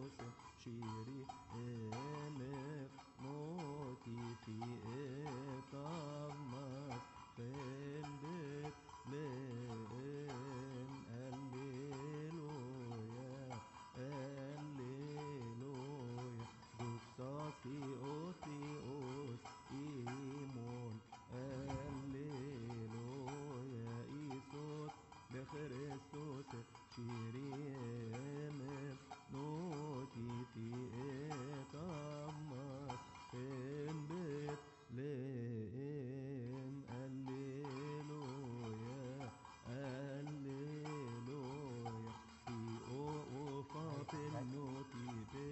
بخريستوس شيري إنف نوتي في إطامس خندت لين الليلويا الليلويا دوكساسي أوتيوس إيمون الليلويا إيسوس بخريستوس شيرين نوتي في إطامس خندت لين الليلويا الليلويا في أوفاط النوتي في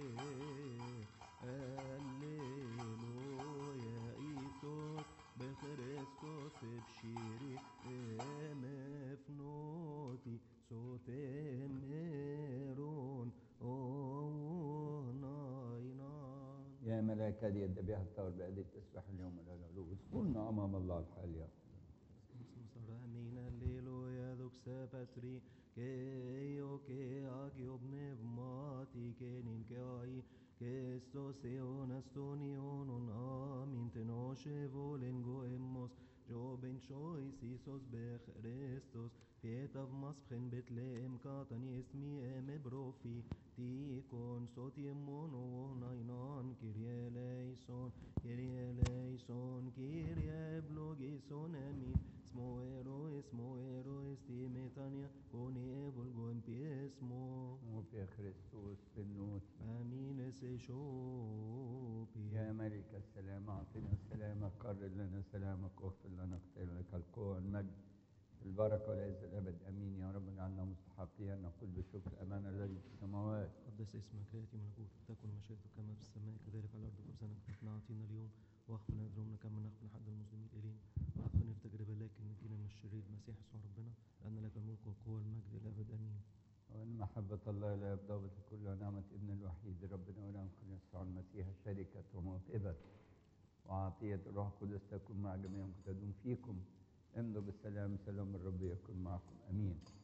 الليلويا إيسوس بخريستوس بشيري إنف نوتي صوت ميرون أو ناينان. يا ملاك هذه يد بها الثور بهذه التسبح اليوم لا نعلو اذكرنا امام الله الحال يا Saramina alleluia doxa patri che io che agio pneumati che nin che ai che sto se onastoni onon amin tenosce volen goemos joben chois isos be Christos pietav maspchen betlehem katan ismi em brofi tikon sotim mono nainan kirie leison kirie leison kirie blogison amin Smoero, Smoero, Estimetania, Conievol, Goempiesmo. وفي خريستوس في النوت. Amin eseshopi. يا ملك السلام اعطنا سلامك قرر لنا سلامك واغفر لنا اختار لك القوة والمجد البركة والعز الابد امين يا رب اجعلنا مستحقين ان نقول بشكر امان الذي في السماوات. قدس اسمك ياتي ملكوتك تكن مشيئتك كما في السماء كذلك على الارض خبزنا كفافنا اعطينا اليوم واغفر لنا ذنوبنا كما نغفر لحد المسلمين الينا ولا تدخلنا في تجربه لكن نجينا من الشرير المسيح يسوع ربنا لان لك الملك والقوه والمجد الابد امين. وان محبة الله لا يبدو كل ونعمة ابن الوحيد ربنا ولهم يسوع المسيح شركة وموهبة وعطية الروح القدس تكون مع جميعكم تدوم فيكم امضوا بالسلام سلام الرب يكون معكم امين.